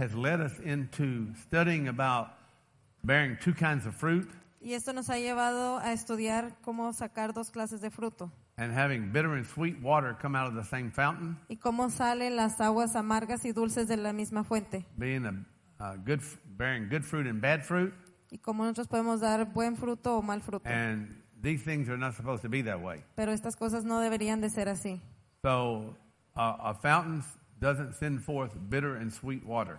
has led us into studying about bearing two kinds of fruit Y esto nos ha llevado a estudiar cómo sacar dos clases de fruto and having bitter and sweet water come out of the same fountain, y cómo salen las aguas amargas y dulces de la misma fuente being bearing good fruit and bad fruit. y cómo nosotros podemos dar buen fruto o mal fruto. And these things are not supposed to be that way. Pero estas cosas no deberían de ser así. So a fountain doesn't send forth bitter and sweet water.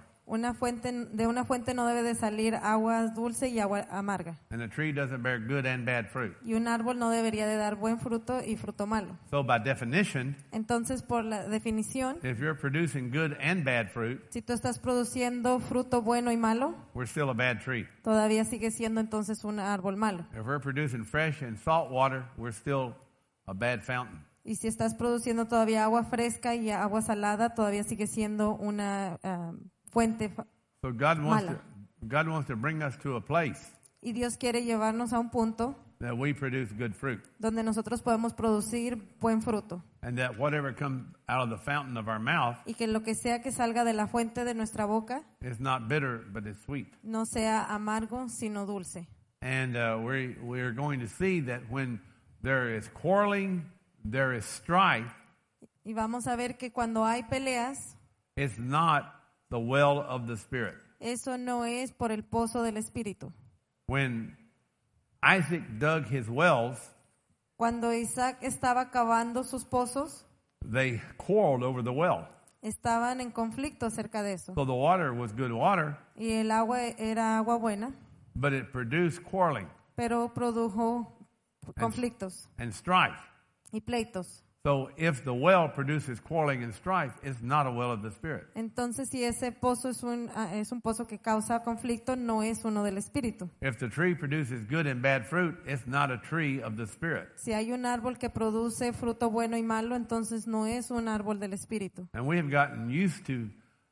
De una fuente no debe de salir agua dulce y agua amarga. And a tree doesn't bear good and bad fruit. Y un árbol no debería de dar buen fruto y fruto malo. So by definition, Entonces, por la definición, if you're producing good and bad fruit, si tú estás produciendo fruto bueno y malo, we're still a bad tree. todavía sigue siendo entonces un árbol malo. If we're producing fresh and salt water, we're still a bad fountain. Y si estás produciendo todavía agua fresca y agua salada, todavía sigue siendo una fuente So God mala. wants to bring us to a place Y Dios quiere llevarnos a un punto that we produce good fruit, donde nosotros podemos producir buen fruto. and that whatever comes out of the fountain of our mouth Y que lo que sea que salga de la fuente de nuestra boca is not bitter, but is sweet. no sea amargo, sino dulce. And we're going to see that when there is quarreling, there is strife, Y vamos a ver que cuando hay peleas, it's not the well of the Spirit. eso no es por el pozo del Espíritu. When Isaac dug his wells, Cuando Isaac estaba cavando sus pozos, they quarreled over the well. estaban en conflicto acerca de eso. So the water was good water, Y el agua era agua buena, but it produced quarreling pero produjo conflictos and strife. y pleitos. So if the well produces quarreling and strife, it's not a well of the Spirit. Entonces, si ese pozo es un pozo que causa conflicto, no es uno del Espíritu. If the tree produces good and bad fruit, it's not a tree of the Spirit. Si hay un árbol que produce fruto bueno y malo, entonces no es un árbol del Espíritu. And we have gotten used to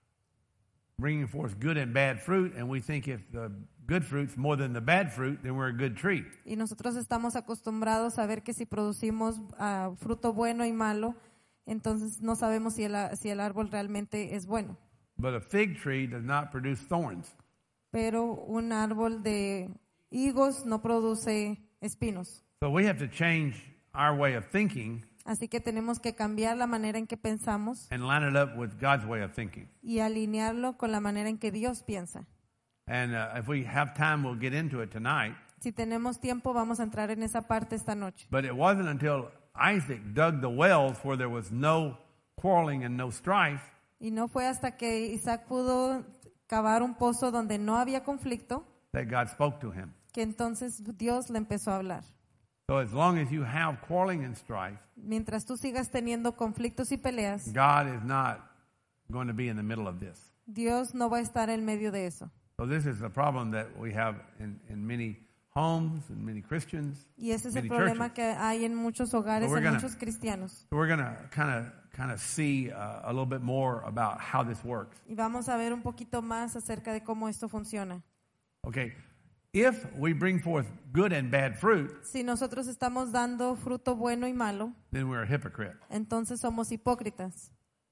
bringing forth good and bad fruit, and we think if the good fruit's more than the bad fruit, then we're a good tree. Y nosotros estamos acostumbrados a ver que si producimos fruto bueno y malo, entonces no sabemos si el árbol realmente es bueno. But a fig tree does not produce thorns. Pero un árbol de higos no produce espinos. So we have to change our way of thinking Así que tenemos que cambiar la manera en que pensamos and line it up with God's way of thinking. y alinearlo con la manera en que Dios piensa. And if we have time, we'll get into it tonight. Si tenemos tiempo, vamos a entrar en esa parte esta noche. But it wasn't until Isaac dug the wells where there was no quarreling and no strife Y no fue hasta que Isaac pudo cavar un pozo donde no había conflicto that God spoke to him. que entonces Dios le empezó a hablar. So as long as you have quarreling and strife, Mientras tú sigas teniendo conflictos y peleas, God is not going to be in the middle of this. Dios no va a estar en medio de eso. So this is a problem that we have in many homes and many Christians. Y ese es el Many problema churches. que hay en muchos hogares, So we're en gonna- muchos cristianos. So we're going to kind of see a little bit more about how this works. Y vamos a ver un poquito más acerca de cómo esto funciona. Okay, if we bring forth good and bad fruit, Si nosotros estamos dando fruto bueno y malo, then we're a hypocrite. entonces somos hipócritas.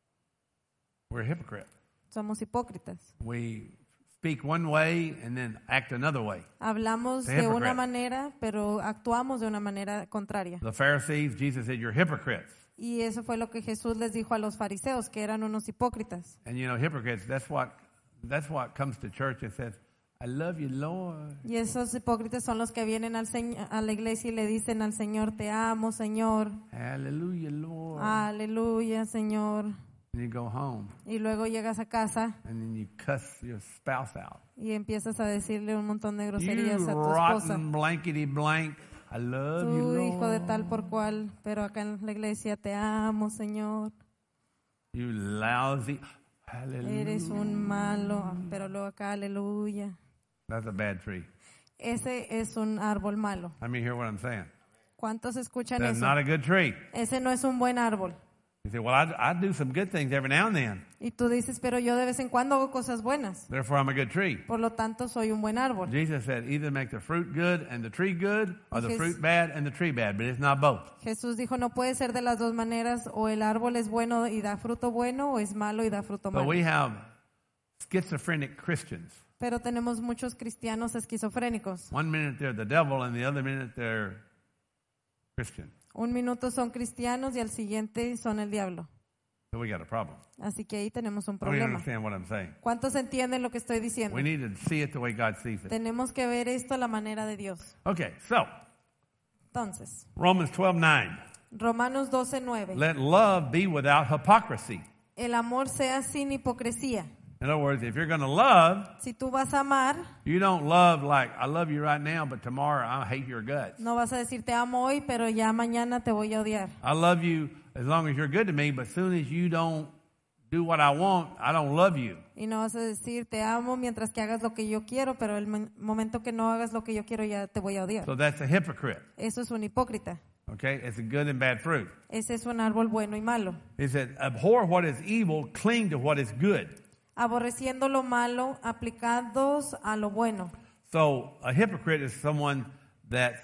We're a hypocrite. Somos hipócritas. We speak one way and then act another way. Hablamos The de una hypocrite. manera, pero actuamos de una manera contraria. The Pharisees, Jesus said, you're hypocrites. Y eso fue lo que Jesús les dijo a los fariseos, que eran unos hipócritas. And you know, hypocrites, that's what comes to church and says, I love you, Lord. Y esos hipócritas son los que vienen a la iglesia y le dicen al Señor, te amo, Señor. Hallelujah, Lord. Aleluya, Señor. And you go home Y luego llegas a casa and then you cuss your spouse out. y empiezas a decirle un montón de You groserías a tu esposa. rotten blankety blank. I love you, Tú, hijo de Lord. tal por cual, pero acá en la iglesia, te amo, Señor. You lousy. Hallelujah. Eres un malo, pero luego acá, aleluya. That's a bad tree. Ese es un árbol malo. Let me hear what I'm saying. ¿Cuántos escuchan That's eso? not a good tree. Ese no es un buen árbol. You say, well, I do some good things every now and then. Y tú dices, pero yo de vez en cuando hago cosas buenas. Therefore, I'm a good tree. Por lo tanto, soy un buen árbol. Jesus said, either make the fruit good and the tree good, or the Jes- fruit bad and the tree bad, but it's not both. Jesús dijo, no puede ser de las dos maneras, o el árbol es bueno y da fruto bueno, o es malo y da fruto But malo. we have schizophrenic Christians. Pero tenemos muchos cristianos esquizofrénicos. One minute they're the devil and the other minute they're Christian. Un minuto son cristianos y al siguiente son el diablo. So we got a problem. Así que ahí tenemos un I don't even problema. understand what I'm saying. ¿Cuántos entienden lo que estoy diciendo? We need to see it the way God sees it. Tenemos que ver esto a la manera de Dios. Okay, so Entonces, Romans 12:9. Romanos 12:9. Let love be without hypocrisy. El amor sea sin hipocresía. In other words, if you're going to love, Si tú vas a amar, you don't love like, I love you right now, but tomorrow I hate your guts. no vas a decir te amo hoy, pero ya mañana te voy a odiar. I love you as long as you're good to me, but as soon as you don't do what I want, I don't love you. Y no vas a decir te amo mientras que hagas lo que yo quiero, pero el momento que no hagas lo que yo quiero ya te voy a odiar. So that's a hypocrite. Eso es un hipócrita. Okay? It's a good and bad fruit. Ese es un árbol bueno y malo. It said, abhor what is evil, cling to what is good. Aborreciendo lo malo, aplicados a lo bueno. So a hypocrite is someone that's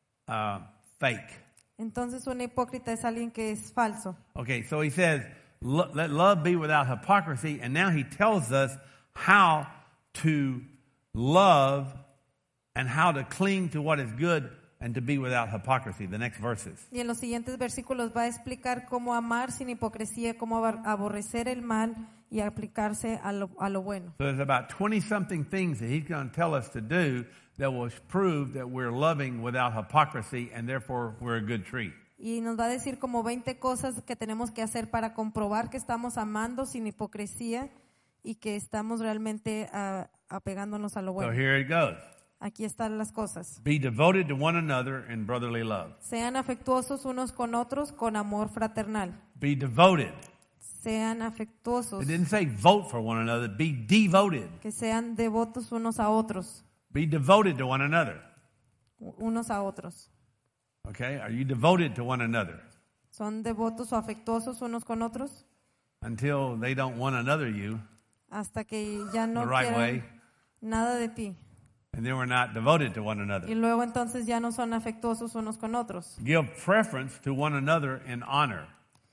fake. Entonces un hipócrita es alguien que es falso. Okay, so he says, let love be without hypocrisy, and now he tells us how to love and how to cling to what is good and to be without hypocrisy. The next verses. Y en los siguientes versículos va a explicar cómo amar sin hipocresía, cómo aborrecer el mal y aplicarse a lo bueno. So there's about 20-something things that he's going to tell us to do that will prove that we're loving without hypocrisy, and therefore we're a good tree. Y nos va a decir como 20 cosas que tenemos que hacer para comprobar que estamos amando sin hipocresía y que estamos realmente apegándonos a lo So bueno. here it goes. Aquí están las cosas. Be devoted to one another in brotherly love. Sean afectuosos unos con otros con amor fraternal. Be devoted. Sean afectuosos, It didn't say vote for one another. Be devoted. que sean devotos unos a otros, Be devoted to one another. unos a otros. Okay? Are you devoted to one another? ¿Son devotos o afectuosos unos con otros? Until they don't want another you, Hasta que ya no The right quieran way. nada de ti. and then we're not devoted to one Y another. luego entonces ya no son afectuosos unos con otros. Give preference to one another in honor.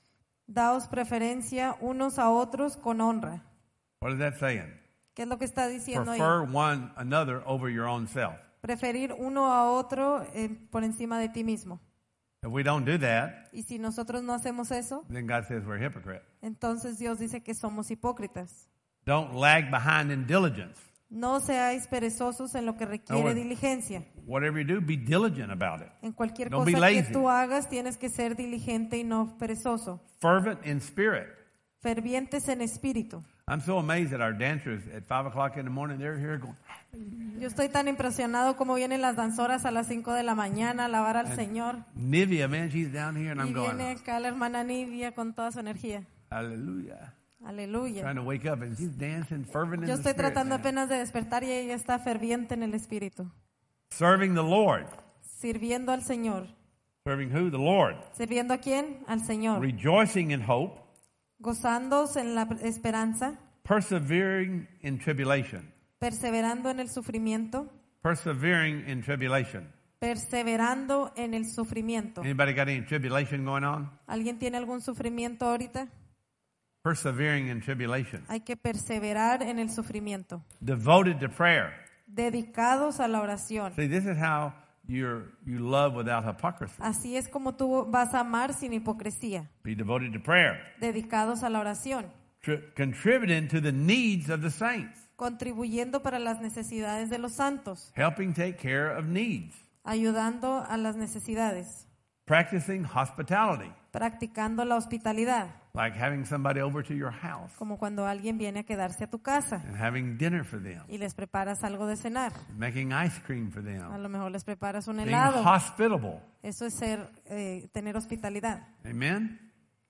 Daos preferencia unos a otros con honra. What is that saying? ¿Qué es lo que está diciendo ahí? Prefer one another over your own self. Preferir uno a otro por encima de ti mismo. If we don't do that, Y si nosotros no hacemos eso, then God says we're hypocrite. entonces Dios dice que somos hipócritas. Don't lag behind in diligence. No seáis perezosos en lo que requiere bueno. diligencia. Whatever you do, be diligent about it. En cualquier Don't cosa be que lazy. tú hagas, tienes que ser diligente y no perezoso. Fervent in spirit. Fervientes en espíritu. I'm so amazed at our dancers at 5 o'clock in the morning. They're here going, Yo estoy tan impresionado como vienen las danzoras a las 5 de la mañana a alabar al Señor. Nivea, man, she's down here, and Y I'm viene going, acá la hermana Nidia con toda su energía. hallelujah. Aleluya. Trying to wake up, and she's dancing, fervent in Yo the estoy spirit. tratando man. apenas de despertar y ella está ferviente en el espíritu. Serving the Lord. Sirviendo al Señor. Serving who? The Lord. ¿Sirviendo a quién? Al Señor. Rejoicing in hope. Gozándose en la esperanza. Persevering in tribulation. Perseverando en el sufrimiento. Persevering in tribulation. Perseverando en el sufrimiento. Anybody got any tribulation going on? ¿Alguien tiene algún sufrimiento ahorita? Persevering in tribulation. Hay que perseverar en el sufrimiento. Devoted to prayer. Dedicados a la oración. See, this is how you love without hypocrisy. Así es como tú vas a amar sin hipocresía. Be devoted to prayer. Dedicados a la oración. Contributing to the needs of the saints. Contribuyendo para las necesidades de los santos. Helping take care of needs. Ayudando a las necesidades. Practicing hospitality. Practicando la hospitalidad. Like having somebody over to your house Como cuando alguien viene a quedarse a tu casa and having dinner for them. y les preparas algo de cenar. Making ice cream for A them. lo mejor les preparas un Being helado. hospitable. Eso es tener hospitalidad. Amen?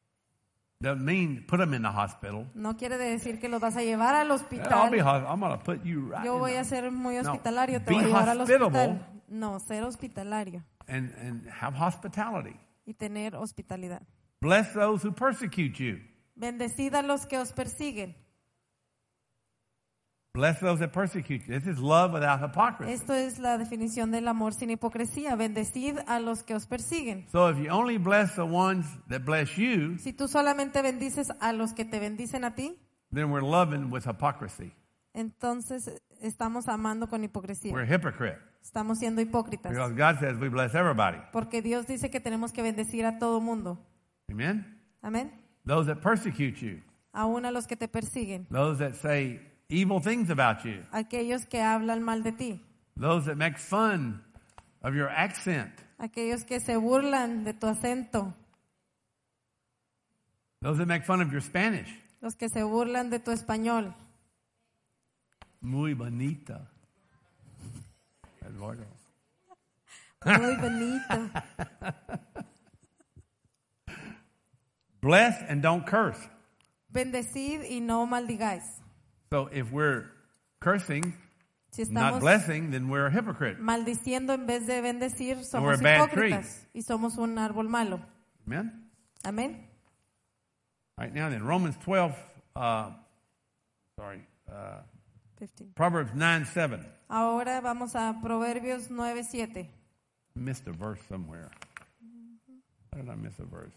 Doesn't mean put them in the hospital. No quiere decir que los vas a llevar al I'm hospital. going to put you right Yo in voy the- a ser muy No. hospitalario, te Be voy a llevar al hospitable. hospital. No, ser hospitalario and have hospitality. y tener hospitalidad. Bless those who persecute you. Bendecid a los que os persiguen. Bless those that persecute you. This is love without hypocrisy. Esto es la definición del amor sin hipocresía. Bendecid a los que os persiguen. So if you only bless the ones that bless you, Si tú solamente bendices a los que te bendicen a ti, then we're loving with hypocrisy. entonces estamos amando con hipocresía. We're a hypocrite. Estamos siendo hipócritas. Because God says we bless everybody. Porque Dios dice que tenemos que bendecir a todo mundo. Amen? Amén. Those that persecute you. Aún a los que te persiguen. Those that say evil things about you. Aquellos que hablan mal de ti. Those that make fun of your accent. Aquellos que se burlan de tu acento. Those that make fun of your Spanish. Los que se burlan de tu español. Muy bonita. Eduardo. Muy bonito. Bless and don't curse. Bendecid y no maldigáis. So if we're cursing, Si not estamos blessing, then we're a hypocrite. maldiciendo en vez de bendecir, somos We're a bad hipócritas y somos un árbol malo. Amen? Amén. All right, now then, Romans 12, Proverbs 9:7. Ahora vamos a Proverbios 9:7. Missed a verse somewhere. How did I miss a verse?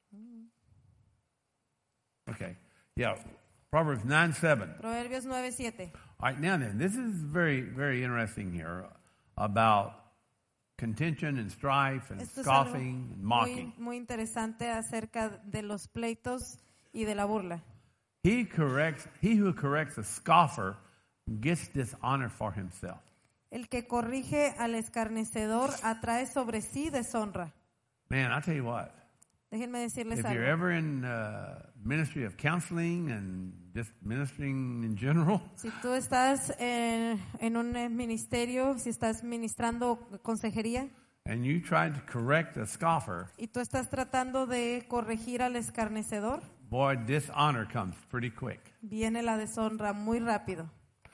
Okay, yeah, Proverbs 9:7. Proverbios 9:7. All right, now then, this is very, very interesting here about contention and strife and Esto es scoffing algo and mocking. muy interesante acerca de los pleitos y de la burla. He who corrects a scoffer gets dishonor for himself. El que corrige al escarnecedor atrae sobre sí deshonra. Man, I tell you what, Déjenme decirles if you're algo. ever in ministry of counseling and just ministering in general, Si tú estás en un ministerio, si estás ministrando consejería and you try to correct a scoffer, y tú estás tratando de corregir al escarnecedor, boy, dishonor comes pretty quick. viene la deshonra muy rápido.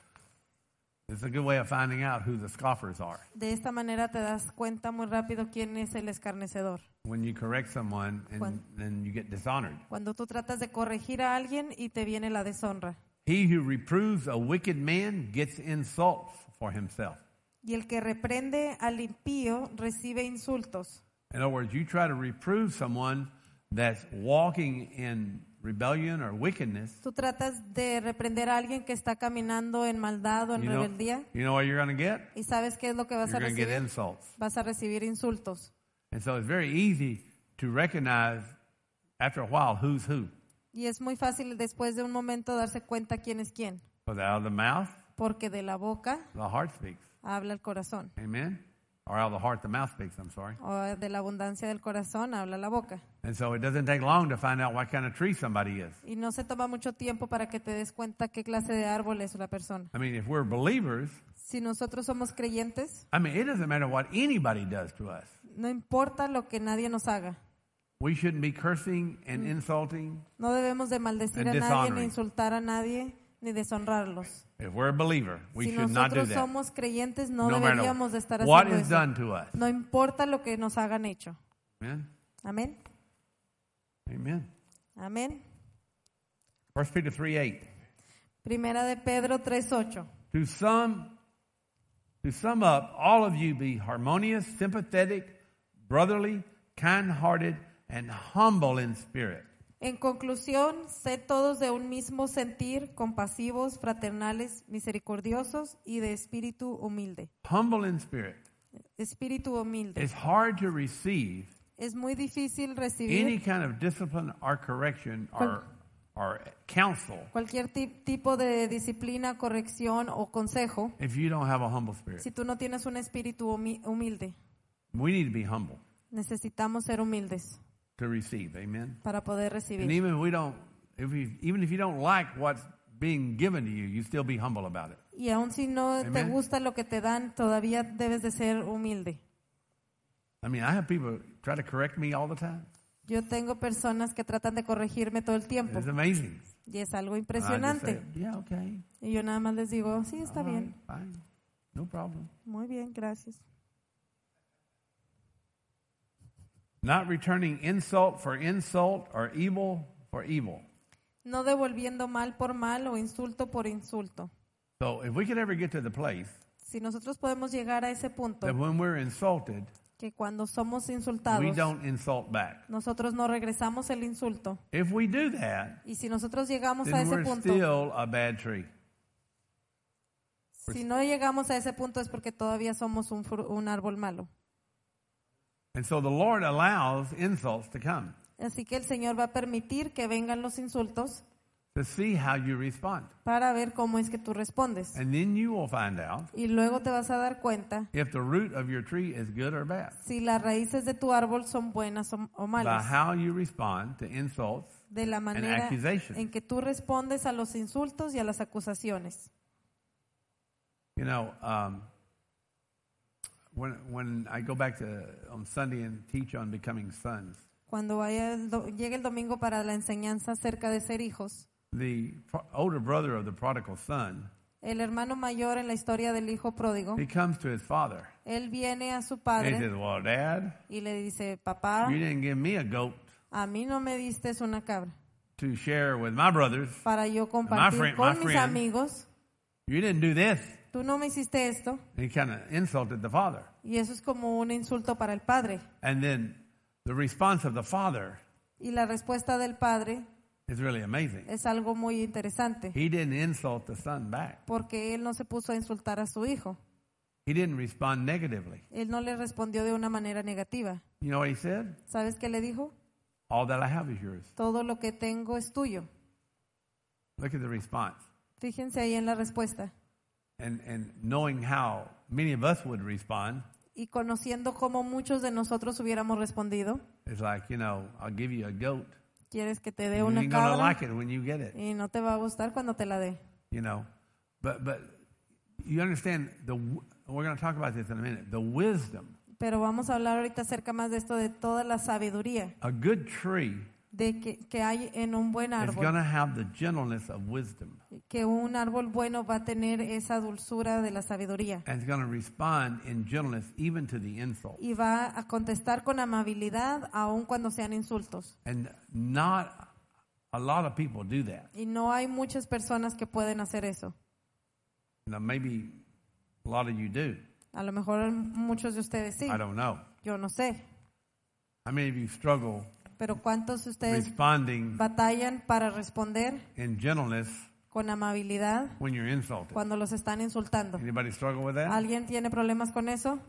It's a good way of finding out who the scoffers are. De esta manera te das cuenta muy rápido quién es el escarnecedor. When you correct someone and then you get dishonored. Cuando tú tratas de corregir a alguien y te viene la deshonra. He who reproves a wicked man gets insults for himself. Y el que reprende al impío recibe insultos. In other words, you try to reprove someone that's walking in rebellion or wickedness. Tú tratas de reprender a alguien que está caminando en maldad o en rebeldía. You know what you're going to get? ¿Y sabes qué es lo que vas a You're going to get recibir? insults. Vas a recibir insultos. And so it's very easy to recognize after a while who's who. Y es muy fácil después de un momento darse cuenta quién es quién. Because out of the mouth, Porque de la boca the heart speaks. habla el corazón. Amen? Or out of the heart, the mouth speaks, I'm sorry. O de la abundancia del corazón habla la boca. And so it doesn't take long to find out what kind of tree somebody is. Y no se toma mucho tiempo para que te des cuenta qué clase de árbol es la persona. I mean, if we're believers, Si nosotros somos creyentes, I mean, it doesn't matter what anybody does to us. no importa lo que nadie nos haga. We shouldn't be cursing and insulting. No debemos de maldecir And a nadie, dishonoring. ni insultar a nadie, ni deshonrarlos. If we're a believer, we Si should not do nosotros that. somos creyentes, no No matter deberíamos de estar what haciendo is eso. done to us. No importa lo que nos hagan hecho. Amen? Amén. Amen. Amén. 1 Peter 3:8. Primera de Pedro 3:8. To sum up, all of you be harmonious, sympathetic, brotherly, kind-hearted, and humble in spirit. En conclusión, sed todos de un mismo sentir, compasivos, fraternales, misericordiosos y de espíritu humilde. Humble in spirit. Espíritu humilde. It's hard to receive Es muy difícil any recibir kind of discipline or correction or counsel cualquier tipo de disciplina, corrección o consejo if you don't have a humble spirit. si tú no tienes un espíritu humilde. We need to be humble Necesitamos ser humildes to receive. Amen. para poder And recibir. even if you don't like what's being given to you, you still be humble about it. Y aun si no te Amen. gusta lo que te dan, todavía debes de ser humilde. I mean, I have people try to correct me all the time. Yo tengo personas que tratan de corregirme todo el tiempo It's amazing. y es algo I just impresionante. say, yeah, okay. Y yo nada más les digo, sí, está All bien, right, fine. No problem. muy bien, gracias. Not returning insult for insult or evil for evil. No devolviendo mal por mal o insulto por insulto. So if we could ever get to the place Si nosotros podemos llegar a ese punto, that when we're insulted, que cuando somos we insultados, don't insult back. nosotros no regresamos el insulto. If we do that, Y si nosotros llegamos a then ese we're punto, still a bad tree. Si no llegamos a ese punto es porque todavía somos un árbol malo. And so the Lord allows insults to come Así que el Señor va a permitir que vengan los insultos to see how you respond. para ver cómo es que tú respondes. And then you will find out Y luego te vas a dar cuenta if the root of your tree is good or bad si las raíces de tu árbol son buenas o by malas. how you respond to insults De la and manera accusations. en que tú respondes a los insultos y a las acusaciones. You know, when I go back on Sunday and teach on becoming sons, Cuando llegue el domingo para la enseñanza acerca de ser hijos, the older brother of the prodigal son, el hermano mayor en la historia del hijo pródigo, he comes to his father. él viene a su And he padre says, well, Dad, y le dice, papá, you didn't give me a goat a mí no me diste una cabra to share with my brothers. para yo compartir con mis friend. amigos. You didn't do this. Tú no me hiciste esto. And he kind of insulted the father. Y eso es como un insulto para el padre. And then the response of the father Y la respuesta del padre is really amazing. es algo muy interesante, He didn't insult the son back. porque él no se puso a insultar a su hijo. He didn't respond negatively. Él no le respondió de una manera negativa. You know what he said? ¿Sabes qué le dijo? All that I have is yours. Todo lo que tengo es tuyo. Look at the response. Fíjense ahí en la respuesta. And knowing how many of us would respond, Y conociendo cómo muchos de nosotros hubiéramos respondido, it's like, you know, I'll give you a goat. quieres que te dé You una ain't gonna cabra like it when you get it, y no te va a gustar cuando te la dé. you know. But you understand, we're going to talk about this in a minute, the wisdom. Pero vamos a hablar ahorita acerca más de esto, de toda la sabiduría A good tree de que hay en un buen is going to árbol. have the gentleness of wisdom. Que un árbol bueno va a tener esa dulzura de la sabiduría. And it's going to respond in gentleness even to the insult. Y va a contestar con amabilidad aun cuando sean insultos. And not a lot of people do that. Y no hay muchas personas que pueden hacer eso. You know, maybe a lot of you do. A lo mejor muchos de ustedes sí. I don't know. Yo no sé. How many of you struggle Pero ¿cuántos de ustedes responding batallan para responder in gentleness con amabilidad when you're insulted? cuando los están insultando? Anybody struggle with that? ¿Alguien tiene problemas con eso?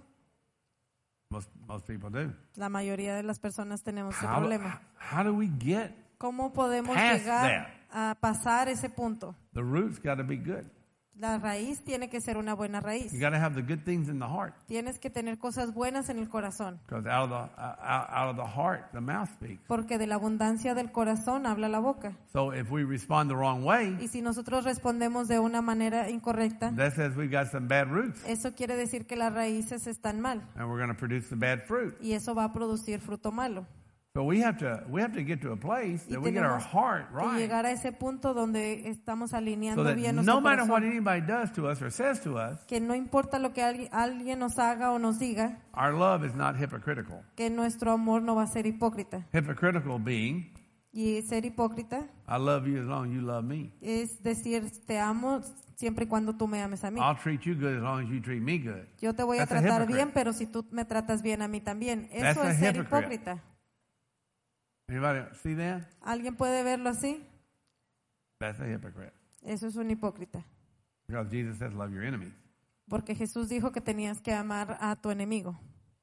Most people do. La mayoría de las personas tenemos ese How problema. do we get? ¿Cómo podemos Past llegar a pasar ese punto? The root's got to be good. La raíz tiene que ser una buena raíz. You got to have the good things in the heart, Tienes que tener cosas buenas en el corazón, because out of the heart the mouth speaks. porque de la abundancia del corazón habla la boca. So if we respond the wrong way, Y si nosotros respondemos de una manera incorrecta, that says we've got some bad roots, eso quiere decir que las raíces están mal and we're going to produce the bad fruit. y eso va a producir fruto malo. So we have to get to a place Y that we get our tenemos heart que right, llegar a ese punto donde estamos so alineando that bien no nuestro matter what corazón. anybody does to us or says to us, Que no importa lo que alguien nos haga o nos diga, our love is not hypocritical. que nuestro amor no va a ser hipócrita. Hypocritical being, Y ser hipócrita I love you as long as you love me. es decir, te amo siempre y cuando tú me ames a mí. I'll treat you good as long as you treat me good. Yo te voy a That's a tratar hypocrite. bien, pero si tú me tratas bien a mí también. That's Eso a es ser hypocrite. hipócrita. Anybody see that? ¿Alguien puede verlo así? That's a hypocrite. Eso es un hipócrita. Because Jesus says, love your enemies. Porque Jesús dijo que tenías que amar a tu enemigo.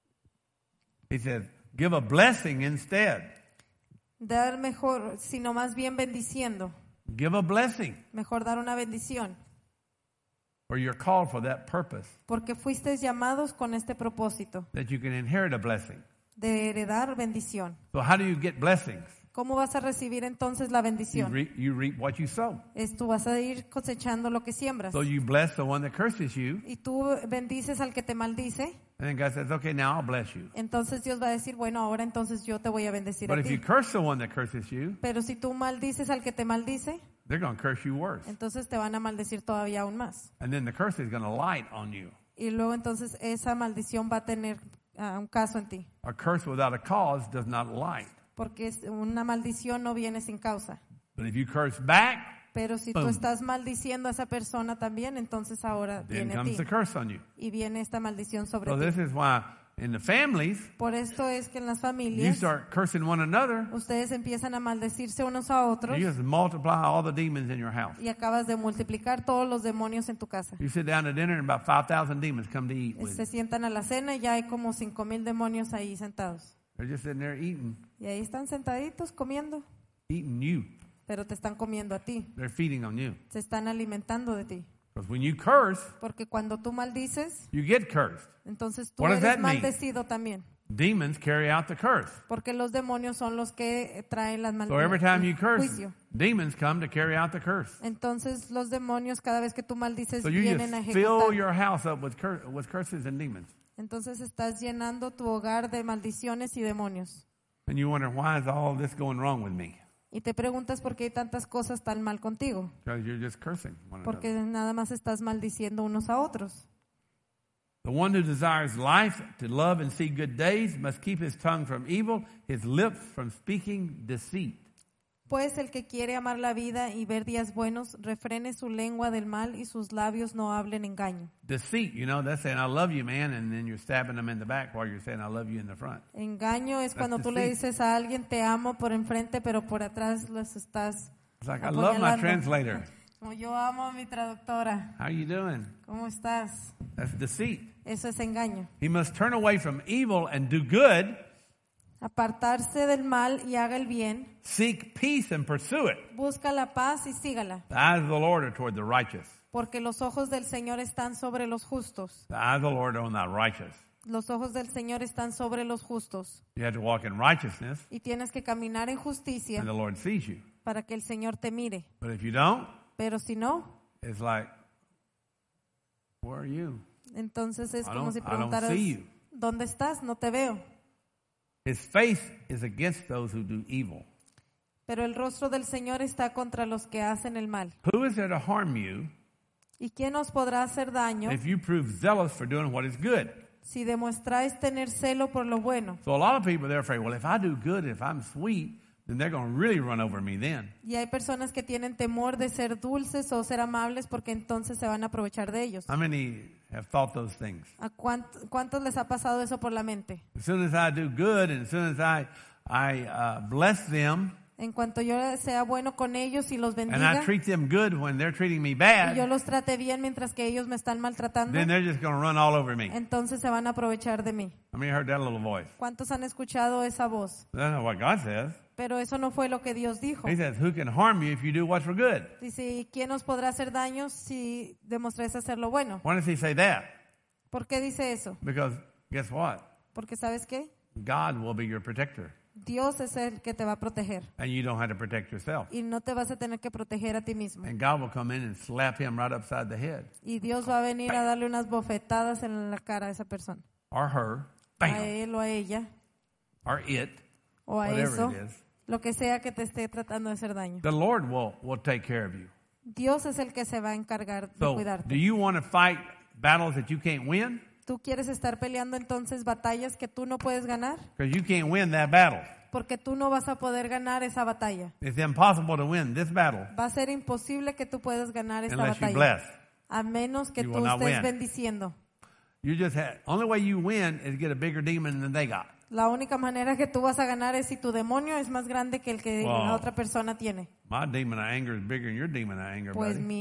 He says, give a blessing instead. Dar mejor, sino más bien bendiciendo. Give a blessing. Mejor dar una bendición. For you're called for that purpose, Porque fuisteis llamados con este propósito, that you can inherit a blessing. de heredar bendición. So how do you get blessings? ¿Cómo vas a recibir entonces la bendición? You reap what you sow. Tú vas a ir cosechando lo que siembras. So you bless the one that curses you, Y tú bendices al que te maldice. and then God says, okay, now I'll bless you. Entonces Dios va a decir, bueno, ahora entonces yo te voy a bendecir But a if you ti. curse the one that curses you, Pero si tú maldices al que te maldice, they're going to curse you worse. entonces te van a maldecir todavía aún más. And then the curse is going to light on you. Y luego entonces esa maldición va a tener un caso en ti. A curse without a cause does not light. Porque una maldición no viene sin causa. But if you curse back, Pero si tú Boom. estás maldiciendo a esa persona también, entonces ahora then viene a ti. comes the curse on you. Y viene esta maldición sobre So ti. this is why in the families, Por esto es que en las you familias start cursing one another, ustedes empiezan a maldecirse unos a otros you just multiply all the demons in your house. y acabas de multiplicar todos los demonios en tu casa. You sit down to dinner and about 5,000 demons come to eat with Se you. sientan a la cena y ya hay como 5,000 demonios ahí sentados. They're just sitting there eating Y ahí están sentaditos comiendo, you. pero te están comiendo a ti. They're feeding on you. Se están alimentando de ti. Because when you curse, Porque cuando tú maldices, you get cursed. entonces tú What does eres that mean? maldecido también. Demons carry out the curse. Porque los demonios son los que traen las So every time you maldiciones. curse, Juicio. demons come to carry out the curse. Entonces los demonios cada vez que tú maldices So you vienen a just fill ejecutar. your house up with curses and demons. Entonces estás llenando tu hogar de maldiciones y demonios. And you wonder, why is all this going wrong with me? Y te preguntas por qué hay tantas cosas tan mal contigo. Because you're just cursing one Porque another. nada más estás maldiciendo unos a otros. The one who desires life, to love and see good days, must keep his tongue from evil, his lips from speaking deceit. Pues el que quiere amar la vida y ver días buenos, refrene su lengua del mal y sus labios no hablen engaño. Deceit, that's saying, I love you, man, and then you're stabbing them in the back while you're saying, I love you in the front. Engaño es cuando tú le deceit. dices a alguien te amo por enfrente, pero por atrás los estás It's like, I love my apuñalando. translator. Como yo amo a mi traductora. How you doing? ¿Cómo estás? That's deceit. Eso es engaño. He must turn away from evil and do good, Apartarse del mal y haga el bien. seek peace and pursue it. Busca la paz y sígala. The eyes of the Lord are toward the righteous. Porque los ojos del Señor están sobre los justos. The eyes of the Lord are on the righteous. Los ojos del Señor están sobre los justos. You have to walk in righteousness, Y tienes que caminar en justicia and the Lord sees you. para que el Señor te mire. But if you don't, Pero si no, it's like, where are you? entonces es I como don't- si I don't preguntaras, see you. ¿dónde estás? No te veo. His face is against those who do evil. Pero el rostro del Señor está contra los que hacen el mal. Who is there to harm you ¿Y quién os podrá hacer daño if you prove zealous for doing what is good? si demostráis tener celo por lo bueno? So a lot of people, they're afraid, well, if I do good, if I'm sweet, then they're going to really run over me then. Y hay personas que tienen temor de ser dulces o ser amables porque entonces se van a aprovechar de ellos. How many have thought those things? ¿A cuántos les ha pasado eso por la mente? As soon as I do good and as soon as I bless them En cuanto yo sea bueno con ellos y los and I bendiga treat them good when they're treating me y yo bad, los trate bien mientras que ellos me están maltratando, then they're just going to run all over me. entonces se van a aprovechar de mí. I mean, you heard that little voice. ¿Cuántos han escuchado esa voz? That's not what God says. Pero eso no fue lo que Dios dijo. He says, who can harm you if you do what's for good? Dice, ¿y quién os podrá hacer daño si demostráis hacer lo bueno? Why does he say that? ¿Por qué dice eso? Because guess what? Porque ¿sabes qué? God will be your protector. Dios es el que te va a proteger And you don't have to protect yourself. y no te vas a tener que proteger a ti mismo. And God will come in and slap him right upside the head. Y Dios va a venir a darle unas bofetadas en la cara a esa persona, Or her. a Bam. él o a ella Or it. o a Whatever eso, it is. lo que sea que te esté tratando de hacer daño. The Lord will take care of you. Dios es el que se va a encargar de So, do cuidarte. you want to fight battles that you can't win? ¿Tú quieres estar peleando entonces batallas que tú no puedes ganar? Because you can't win that battle. Porque tú no vas a poder ganar esa batalla. It's impossible to win this battle Va a ser imposible que tú puedas ganar esta unless you batalla. bless. A menos que You tú will not estés win. bendiciendo. You just have, only way you win is get a bigger demon than they got. La única manera que tú vas a ganar es si tu demonio es más grande que el que Wow. la otra persona tiene. My demon of anger is bigger than your demon of anger, Pues buddy.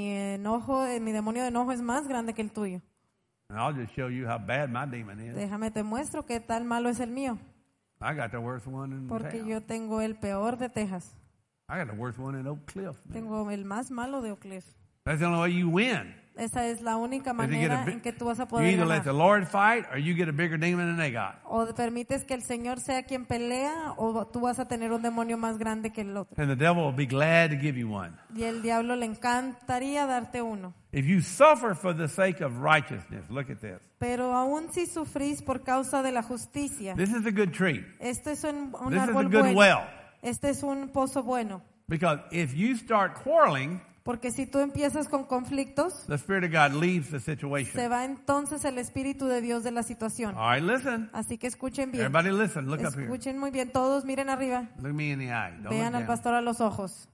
mi demonio de enojo es más grande que el tuyo. And I'll just show you how bad my demon is. Déjame te muestro qué tan malo es el mío. I got the worst one in Porque town. yo tengo el peor de Texas. I got the worst one in Oak Cliff. Man. Tengo el más malo de Oak Cliff. That's the only way you win. Esa es la única Is you get a manera bi- en que tú vas a you poder either let the ganar. Lord fight or you get a bigger demon than they got. O permites que el Señor sea quien pelea o tú vas a tener un demonio más grande que el otro. And the devil will be glad to give you one. Y el diablo le encantaría darte uno. If you suffer for the sake of righteousness, look at this. Pero aún si sufrís por causa de la justicia, This is a good tree. este es un This is a árbol good bueno. well. Este es un pozo bueno. Because if you start quarreling, Porque si tú empiezas con conflictos, the Spirit of God leaves the se situation. va entonces el Espíritu de Dios de la situación. All right, listen. Así que escuchen bien. Everybody listen. Look up here. Escuchen muy bien. Todos miren arriba. Look me in the eye. Don't Vean look al down. pastor a los ojos.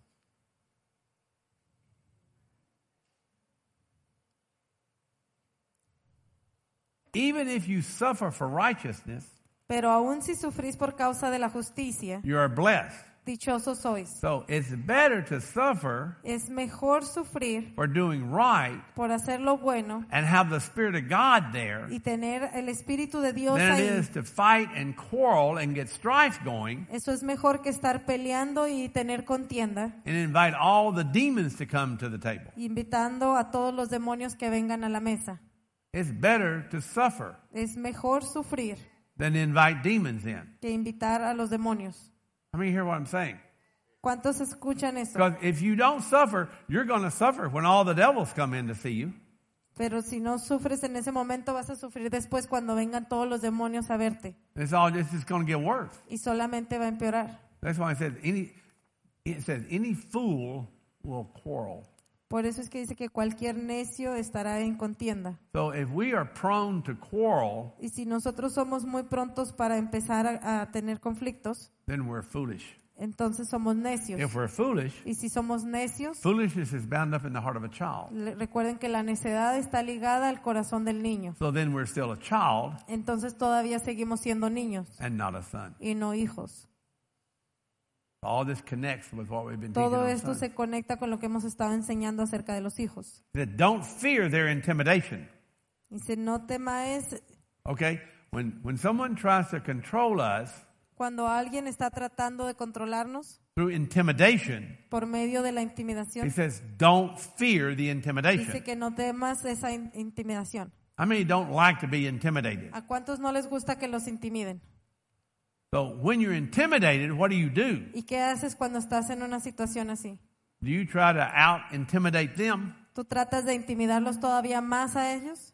even if you suffer for righteousness, Pero aun si sufrís por causa de la justicia, you are blessed. dichosos sois. So it's better to suffer Es mejor sufrir for doing right por hacer lo bueno and have the Spirit of God there y tener el Espíritu de Dios than it ahí. is to fight and quarrel and get strife going Eso es mejor que estar peleando y tener contienda, and invite all the demons to come to the table. invitando a todos los demonios que vengan a la mesa. It's better to suffer Es mejor sufrir than invite demons in. que invitar a los demonios. How many hear what I'm saying? ¿Cuántos escuchan eso? Because if you don't suffer, you're going to suffer when all the devils come in to see you. Pero si no sufres en ese momento, vas a sufrir después cuando vengan todos los demonios a verte. It's just going to get worse. Y solamente va a empeorar. That's why it says any fool will quarrel. Por eso es que dice que cualquier necio estará en contienda. So if we are prone to quarrel, Y si nosotros somos muy prontos para empezar a tener conflictos, then we're foolish. entonces somos necios. If we're foolish, Y si somos necios, foolishness is bound up in the heart of a child. recuerden que la necedad está ligada al corazón del niño. So then we're still a child Entonces todavía seguimos siendo niños and not a son. y no hijos. All this connects with what we've been teaching Todo on esto Sunday. se conecta con lo que hemos estado enseñando acerca de los hijos. That don't fear their intimidation. Dice, no temáis Okay? When someone tries to control us cuando alguien está tratando de controlarnos through intimidation, por medio de la he intimidación. says, don't fear the Dice intimidation. que no temas esa intimidación. How many don't like to be intimidated? ¿A cuántos no les gusta que los intimiden? So when you're intimidated, what do? ¿Y qué haces cuando estás en una situación así? Do you try to out-intimidate them? ¿Tú tratas de intimidarlos todavía más a ellos?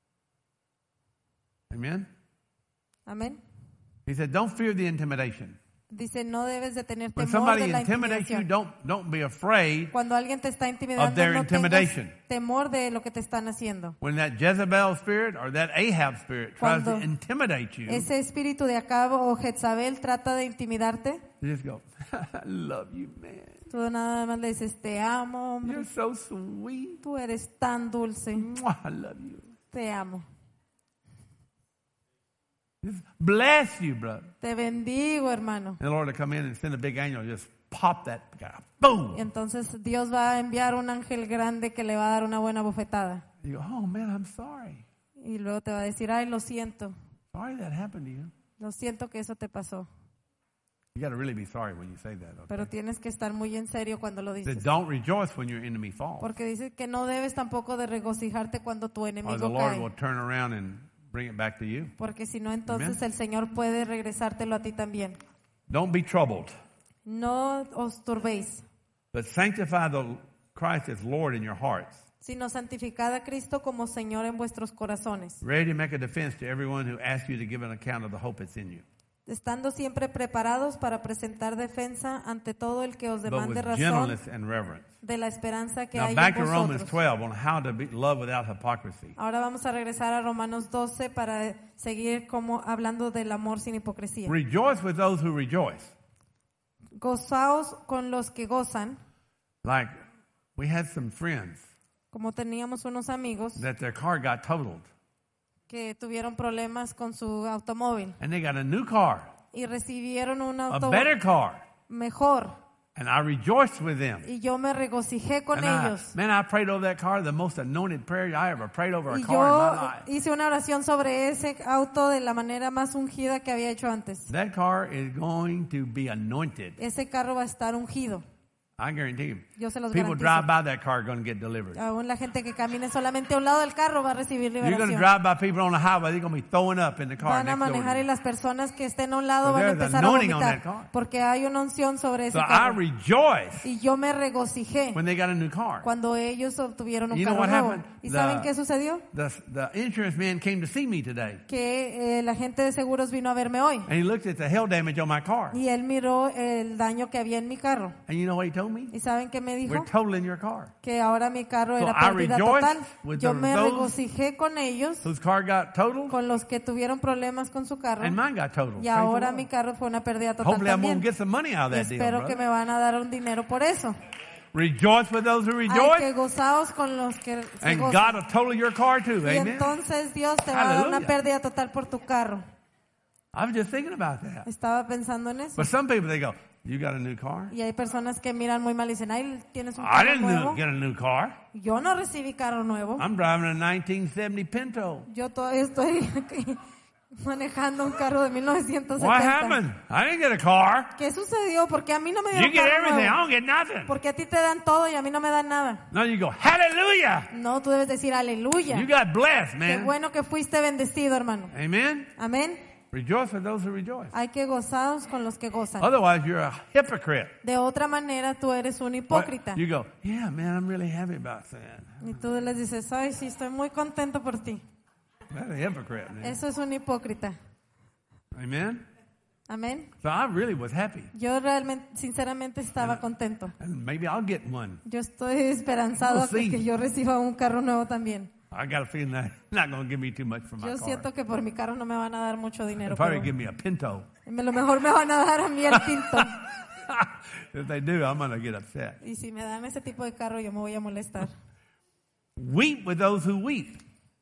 Amen? Amén. He said, don't fear the intimidation. Dice, no debes de tener When temor de somebody la intimidates you, intimidación. don't be afraid. Cuando alguien te está intimidando, of their no tengas intimidation. temor de lo que te están haciendo. When that Jezebel spirit or that Ahab spirit tries to Cuando intimidate you, ese espíritu de Acab o Jezabel trata de intimidarte, you just go, I love you, man. tú nada más le dices, te amo, hombre. You're so sweet. Tú eres tan dulce. Mwah, I love you. Te amo. Just bless you, brother. Te bendigo, hermano. And the Lord will come in and send a big angel, just pop that guy. Boom. Y entonces Dios va a enviar un ángel grande que le va a dar una buena bofetada. You go, oh man, I'm sorry. Y luego te va a decir, ay, lo siento. Sorry that happened to you. Lo siento que eso te pasó. You got to really be sorry when you say that. Okay? Pero tienes que estar muy en serio cuando lo Said, dices. don't rejoice when your enemy falls, Porque dice que no debes tampoco de regocijarte cuando tu or the enemigo Lord will cae. turn around and bring it back to you. Porque si no, entonces Amen. el Señor puede regresártelo a ti también. Don't be troubled, No os turbéis, but sanctify the Christ as Lord in your hearts, sino santificad a Cristo como Señor en vuestros corazones, ready to make a defense to everyone who asks you to give an account of the hope that's in you, estando siempre preparados para presentar defensa ante todo el que os but demande with razón gentleness and reverence. de la esperanza que Now hay back en to Romans vosotros. 12 on how to love without hypocrisy. Ahora vamos a regresar a Romanos 12 para seguir como hablando del amor sin hipocresía. Rejoice with those who rejoice. Gozaos con los que gozan, Like we had some friends como teníamos unos amigos that their car got totaled que tuvieron problemas con su automóvil and they got a new car, y recibieron un a auto better car, mejor and I rejoiced with them. y yo me regocijé con And ellos. I prayed over that car, the most anointed prayer I ever prayed over a Y car in my yo life. hice una oración sobre ese auto de la manera más ungida que había hecho antes. That car is going to be anointed. Ese carro va a estar ungido. I guarantee you. Yo se los People garantizo. drive by that car going to get delivered. Aún la gente que camine solamente a un lado del carro va a recibir You're going to liberación. drive by people on the highway, they're going to be throwing up in the car Van a next door manejar to y you. las personas que estén a un lado So van a there's empezar a anointing on vomitar that car. porque hay una unción sobre ese So I carro. rejoiced Y yo me regocijé when they got a new car. cuando ellos obtuvieron un You know carro what nuevo. happened? ¿Y The- saben qué sucedió? The insurance man came to see me today, Que la gente de seguros vino a verme hoy. and he looked at the hail damage on my car. Y él miró el daño que había en mi carro. And you know what he told me? ¿Y saben qué me dijo? We're totaling your car. Que ahora mi carro So era I pérdida rejoiced total. with Yo me those regocijé con ellos, Whose car got totaled, con los que tuvieron problemas con su carro. and mine got totaled. Y Praise the ahora Lord. mi carro fue una pérdida total Hopefully I'm going también. to get some money out of Y that deal, espero que brother. me van a dar un dinero por eso. rejoice with those who Hay que rejoice. gozaos con los que se And gozan. God will total your car too. Y Amen. entonces Dios te va a dar una Hallelujah. pérdida total por tu carro. I was just thinking about that. Estaba pensando en eso. But some people, they go, you got a new car? Y hay personas que miran muy mal y dicen, ay, ¿tienes un I carro didn't nuevo? get a new car. Yo no recibí carro nuevo. I'm driving a 1970 Pinto. Yo todavía estoy aquí manejando un carro de 1970. What happened? I didn't get a car. ¿Qué sucedió? Porque a mí no me You dieron get carro everything. I nuevo. don't get nothing. Porque a ti te dan todo y a mí no me dan nada. No, you go, hallelujah. No, tú debes decir aleluya. You got blessed, Qué man. bueno que fuiste bendecido, hermano. Amen. Amén. Rejoice with those who rejoice. Hay que gozados con los que gozan. Otherwise, you're a hypocrite. De otra manera, tú eres un hipócrita. You go, yeah, man, I'm really happy about that. Y tú les dices, ay, sí, estoy muy contento por ti. That's a hypocrite, man. Eso es un hipócrita. Amen. Amén. So I really was happy. Yo realmente, sinceramente, estaba contento. And maybe I'll get one. Yo estoy esperanzado a We'll see. que yo reciba un carro nuevo también. I got a feeling that not going to give me too much for my Yo car. siento que por mi carro no me van a dar mucho dinero. They'll probably Pero give me a Pinto. lo mejor me van a dar a mí el Pinto. If they do, I'm going to get upset. Y si me dan ese tipo de carro, yo me voy a molestar. Weep with those who weep.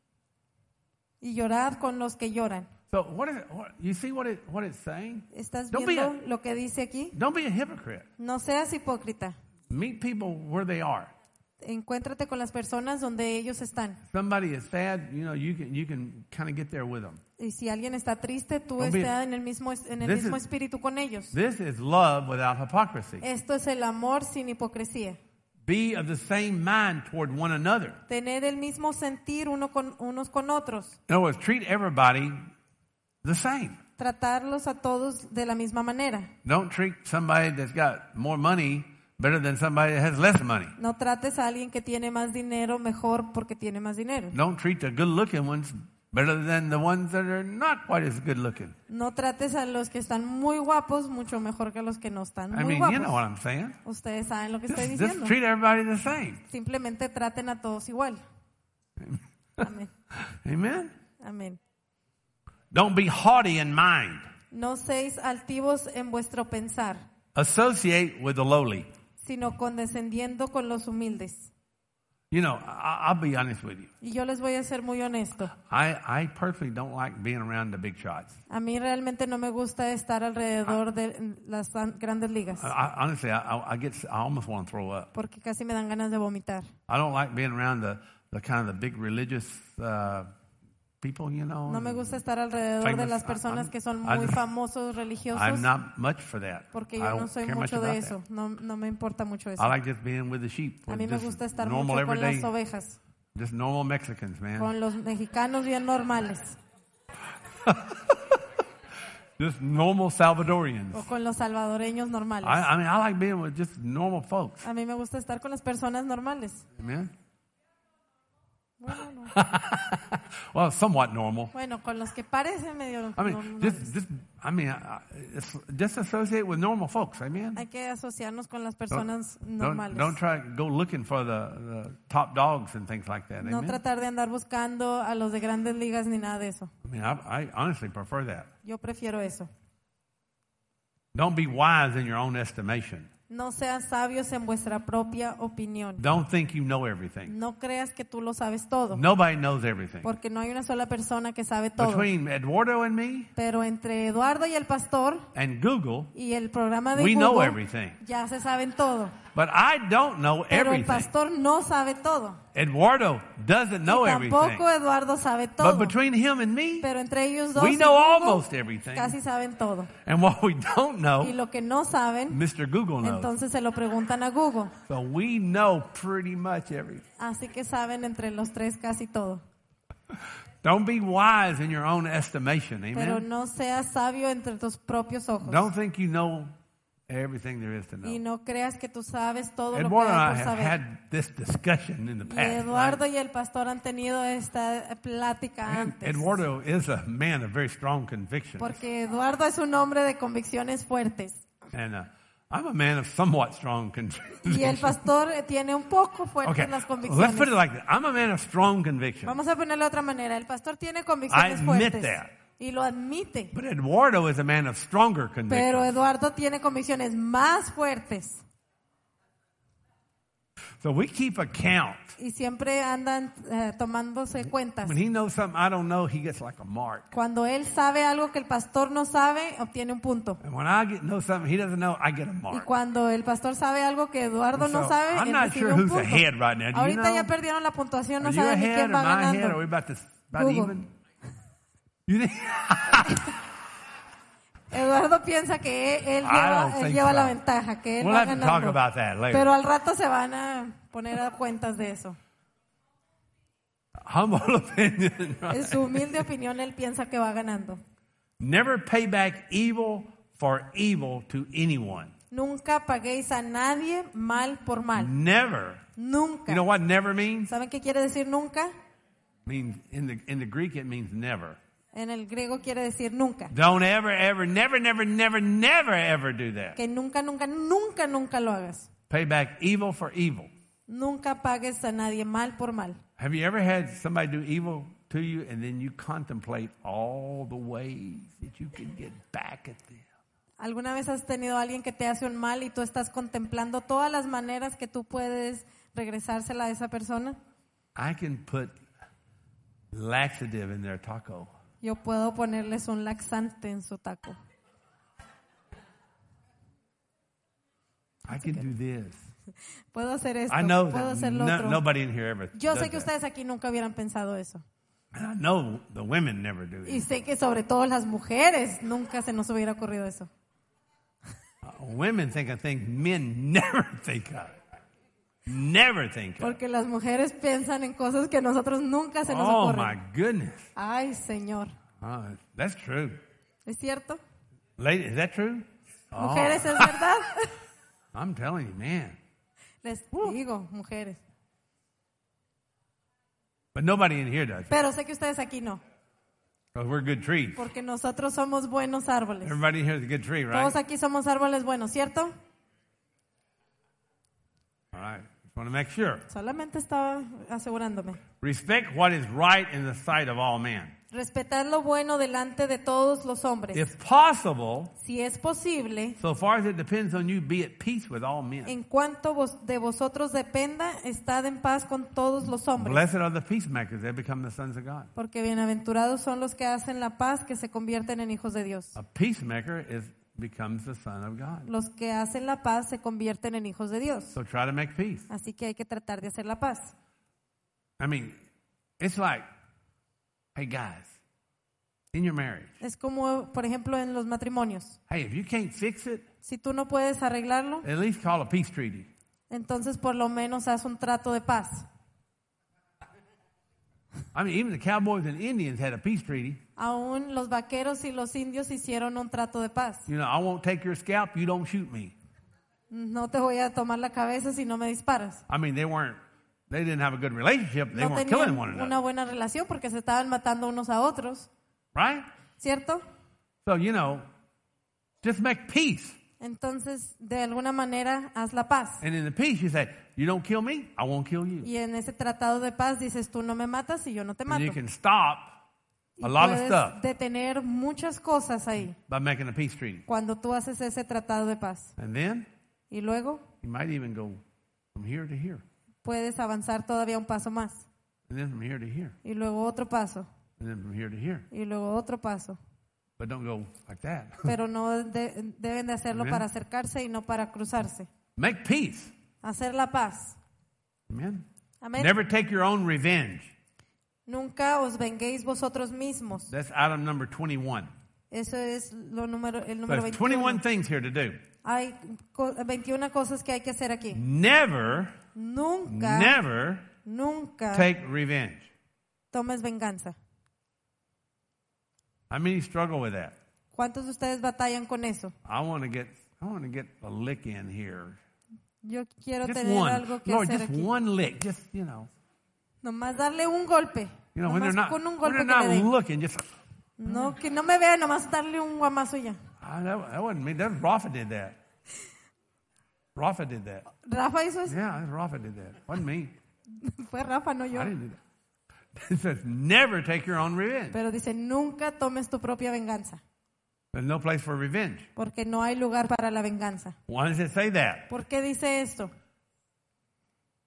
Y llorad con los que lloran. So you see what it's saying? ¿Estás Don't be viendo lo que dice aquí? Don't be a hypocrite. No seas hipócrita. Meet people where they are. Encuéntrate con las personas donde ellos están. Somebody is sad, you can kind of get there with them. Y si alguien está triste, tú Don't be- estás en el mismo This is- espíritu con ellos. This is love without hypocrisy. Esto es el amor sin hipocresía. Be of the same mind toward one another. Tener el mismo sentir unos con otros. In other words, treat everybody the same. Tratarlos a todos de la misma manera. Don't treat somebody that's got more money better than somebody that has less money. No trates a alguien que tiene más dinero mejor porque tiene más dinero. Don't treat the good-looking ones better than the ones that are not quite as good-looking. No trates a los que están muy guapos mucho mejor que a los que no están I muy mean, you know guapos. what I'm saying. Ustedes saben lo que estoy Just diciendo. treat everybody the same. Simplemente traten a todos igual. Amén. Amen? Amén. Don't be haughty in mind. No seáis altivos en vuestro pensar, Associate with the lowly. sino condescendiendo con los humildes. You know, I'll be honest with you. Y yo les voy a ser muy honesto. I personally don't like being around the big shots. A mí realmente no me gusta estar alrededor de las grandes ligas, Honestly, I almost want to throw up. porque casi me dan ganas de vomitar. I don't like being around the kind of the big religious people, No me gusta estar alrededor de Famous. las personas que son I muy just- famosos, religiosos, I'm not much for that. porque I yo no don't soy care much mucho de about eso. that. No me importa mucho eso. I like just being with the sheep. A mí me Just gusta estar normal mucho con everyday, las ovejas, just normal Mexicans, man. con los mexicanos bien normales, Just normal Salvadorians. o con los salvadoreños normales. I mean, I like being with just normal folks. A mí me gusta estar con las personas normales. Amen. Bueno, no. Well, somewhat normal. Bueno, con los que parecen medio I mean, normales. just associate with normal folks. Amen. Hay que asociarnos con las personas Don't normales. try to go looking for the top dogs and things like that. No Amen. tratar de andar buscando a los de grandes ligas ni nada de eso. I mean, I honestly prefer that. Yo prefiero eso. Don't be wise in your own estimation. No sean sabios en vuestra propia opinión. Don't think you know everything. No creas que tú lo sabes todo, Nobody knows everything. porque no hay una sola persona que sabe todo. Between Eduardo and me Pero entre Eduardo y el pastor and Google, y el programa de we know Google, everything. ya se saben todo. But I don't know Pero el everything. pastor no sabe todo. Eduardo doesn't know Y everything. tampoco Eduardo sabe But todo. between him and me, Pero entre ellos dos we y know Google, almost everything. casi saben todo. And what we don't Y know, lo que no saben, Mr. Google knows. entonces se lo preguntan a Google. So we know pretty much everything. Así que saben entre los tres casi todo. Don't be wise in your own estimation. Pero Amen. no seas sabio entre tus propios ojos. Don't think you know everything there is to Y know. no creas que tú sabes todo lo que Eduardo and I hay por have saber. had this discussion in the Y past. Eduardo y el pastor han tenido esta plática And antes. Eduardo is a man of very strong conviction. Porque Eduardo es un hombre de convicciones fuertes. And I'm a man of somewhat strong Y el conviction. pastor tiene un poco fuertes Okay, las let's convicciones. put it like this. I'm a man of strong conviction. Vamos a ponerlo de otra manera. El pastor tiene I convicciones admit fuertes. that. Y lo admite. But Eduardo is a man of stronger Pero conviction. Eduardo tiene convicciones más fuertes. So we keep a count. Y siempre andan tomándose cuentas. When he knows something I don't know, he gets like a mark. Cuando él sabe algo que el pastor no sabe, obtiene un punto. And when I know something he doesn't know, I get a Y mark. cuando el pastor sabe algo que Eduardo no So, sabe, I'm él not recibe sure un who's punto. ahead right now. Do you Ahorita know? ya perdieron la puntuación, no Are you saben ni ahead quién or va am I ahead? Are ganando. we about Google. even? You think? Eduardo piensa que él I lleva, don't think la so. ventaja, que él We'll va have to talk ganando. about that later. Pero al rato se van a poner a cuentas de eso. Humble opinion. En su humilde opinión, él piensa que va ganando. Never pay back evil for evil to anyone. Nunca paguéis a nadie mal por mal. Never. Nunca. You know what never means? ¿Saben qué quiere decir nunca? Means in the Greek it means never. En el griego quiere decir nunca. Don't ever, never ever do that. Que nunca lo hagas. Pay back evil for evil. Nunca pagues a nadie mal por mal. Have you ever had somebody do evil to you and then you contemplate all the ways that you can get back at them? ¿Alguna vez has tenido a alguien que te hace un mal y tú estás contemplando todas las maneras que tú puedes regresársela a esa persona? I can put laxative in their taco. Yo puedo ponerles un laxante en su taco. I can do this. Puedo hacer esto, I know puedo that hacer lo otro. nobody in here ever Yo does sé que that. ustedes aquí nunca hubieran pensado eso. And I know the women never do Y it. sé que sobre todo las mujeres nunca se nos hubiera ocurrido eso. Women think of things men never think of. Never think of. Porque las mujeres piensan en cosas que nosotros nunca se nos Oh ocurren. my goodness. Ay, Señor. That's true. ¿Es cierto? Lady, is that true? Mujeres, ¿es verdad? I'm telling you, man. Les digo, mujeres. But nobody in here does. Pero sé que ustedes aquí no. Because we're good trees. Porque nosotros somos buenos árboles. Everybody in here is a good tree, right? Todos aquí somos árboles buenos, ¿cierto? All right. Just want to make sure. Solamente estaba asegurándome. Respect what is right in the sight of all men. Respetar lo bueno delante de todos los hombres. If possible, Si es posible, so far as it depends on you, be at peace with all men. en cuanto de vosotros dependa, estad en paz con todos los hombres. Blessed are the peacemakers, they become the sons of God. Porque bienaventurados son los que hacen la paz, que se convierten en hijos de Dios. A peacemaker becomes the son of God. Los que hacen la paz se convierten en hijos de Dios. So try to make peace. Así que hay que tratar de hacer la paz. I mean, it's like, hey guys, in your marriage, Es como, por ejemplo, en los matrimonios. hey, if you can't fix it, Si tú no puedes arreglarlo, at least call a peace treaty. entonces por lo menos haz un trato de paz. I mean, even the cowboys and Indians had a peace treaty. Aún los vaqueros y los indios hicieron un trato de paz. You know, I won't take your scalp, you don't shoot me. No te voy a tomar la cabeza si no me disparas. I mean, they didn't have a good relationship. They No weren't tenían killing one una another. buena relación porque se estaban matando unos a otros, Right? ¿cierto? So, you know, just make peace. Entonces, de alguna manera, haz la paz. And in the peace, you say, you don't kill me, I won't kill you. Y en ese tratado de paz dices, tú no me matas y yo no te And mato. you can stop Y a lot of puedes stuff detener muchas cosas ahí by making a peace treaty. cuando tú haces ese tratado de paz. And then Y luego you might even go from here to here. puedes avanzar todavía un paso más. And then from here to here. Y luego otro paso. And then from here to here. Y luego otro paso. But don't go like that. Pero no deben de hacerlo Amen. para acercarse y no para cruzarse. Make peace. Hacer la paz. Amen. Amén. Never take your own revenge. Nunca os venguéis vosotros mismos. That's item number 21. Eso es el número There's 21 21. things here to do. Hay 21 cosas que hay que hacer aquí. Never, Nunca, nunca take revenge. tomes venganza. How many struggle with that? ¿Cuántos de ustedes batallan con eso? I want to get a lick in here. Yo quiero Just tener one. algo que Lord, hacer just aquí. one lick. Just, you know. Nomás darle un golpe. You know, when they're Nomás not, con un when golpe they're que not le den. looking, just, No, que no me vea, nomás darle un guamazo y ya. that wasn't me. That Rafa did that. Rafa did that. Rafa hizo eso. Yeah, Rafa did that. Wasn't me. Fue Rafa, no yo. I didn't do that. It says never take your own revenge. Pero dice, nunca tomes tu propia venganza. There's no place for revenge. Porque no hay lugar para la venganza. Why does it say that? ¿Por qué dice esto?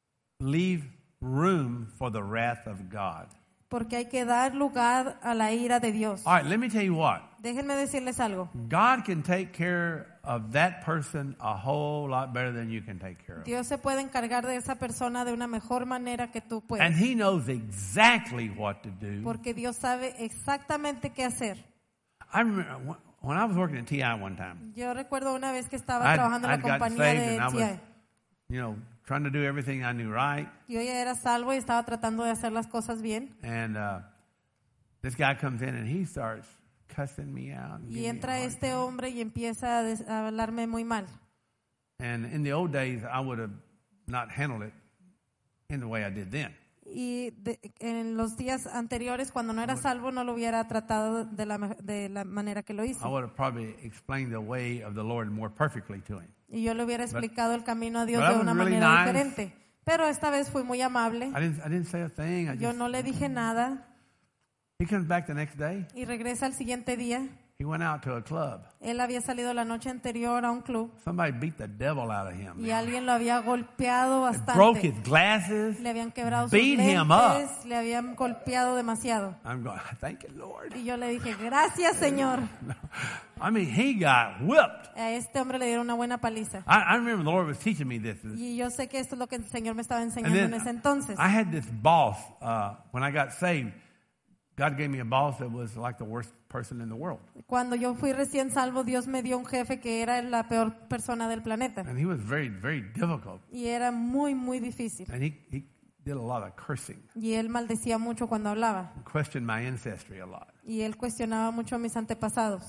leave room for the wrath of God. Porque hay que dar lugar a la ira de Dios. All right, let me tell you what. Déjenme decirles algo. God can take care of that person a whole lot better than you can take care of. Dios se puede encargar de esa persona de una mejor manera que tú puedes. And He knows exactly what to do. Porque Dios sabe exactamente qué hacer. I remember when I was working at TI one time. Yo recuerdo una vez que estaba trabajando en la gotten compañía saved de and I was, TI. trying to do everything I knew right. Yo ya era salvo y estaba tratando de hacer las cosas bien. And this guy comes in and he starts cussing me out. Y entra este hombre y empieza a hablarme muy mal. And in the old days, I would have not handled it in the way I did then. Y en los días anteriores, cuando no era salvo, no lo hubiera tratado de la manera que lo hice. I would have probably explained the way of the Lord more perfectly to him. Y yo le hubiera explicado el camino a Dios but I de was una really manera nice. diferente. Pero esta vez fui muy amable. I didn't say a thing. Yo no le dije nada. He comes back the next day. Y regresa al siguiente día. He went out to a club. Él había salido la noche anterior a un club. Somebody beat the devil out of him. Y Man. alguien lo había golpeado Broke bastante. his glasses. Le habían quebrado sus beat him up. lentes, le habían golpeado demasiado. I'm going, thank you, Lord. Y yo le dije, gracias, Señor. I mean, he got whipped. A este hombre le dieron una buena paliza. I remember the Lord was teaching me this. Y yo sé que esto es lo que el Señor me estaba And enseñando then en ese entonces. I had this boss when I got saved. God gave me a boss that was like the worst person in the world. Cuando yo fui recién salvo, Dios me dio un jefe que era la peor persona del planeta. And he was very, very difficult. Y era muy, muy difícil. And he did a lot of cursing. Y él maldecía mucho cuando hablaba. Questioned my ancestry a lot. Y él cuestionaba mucho a mis antepasados.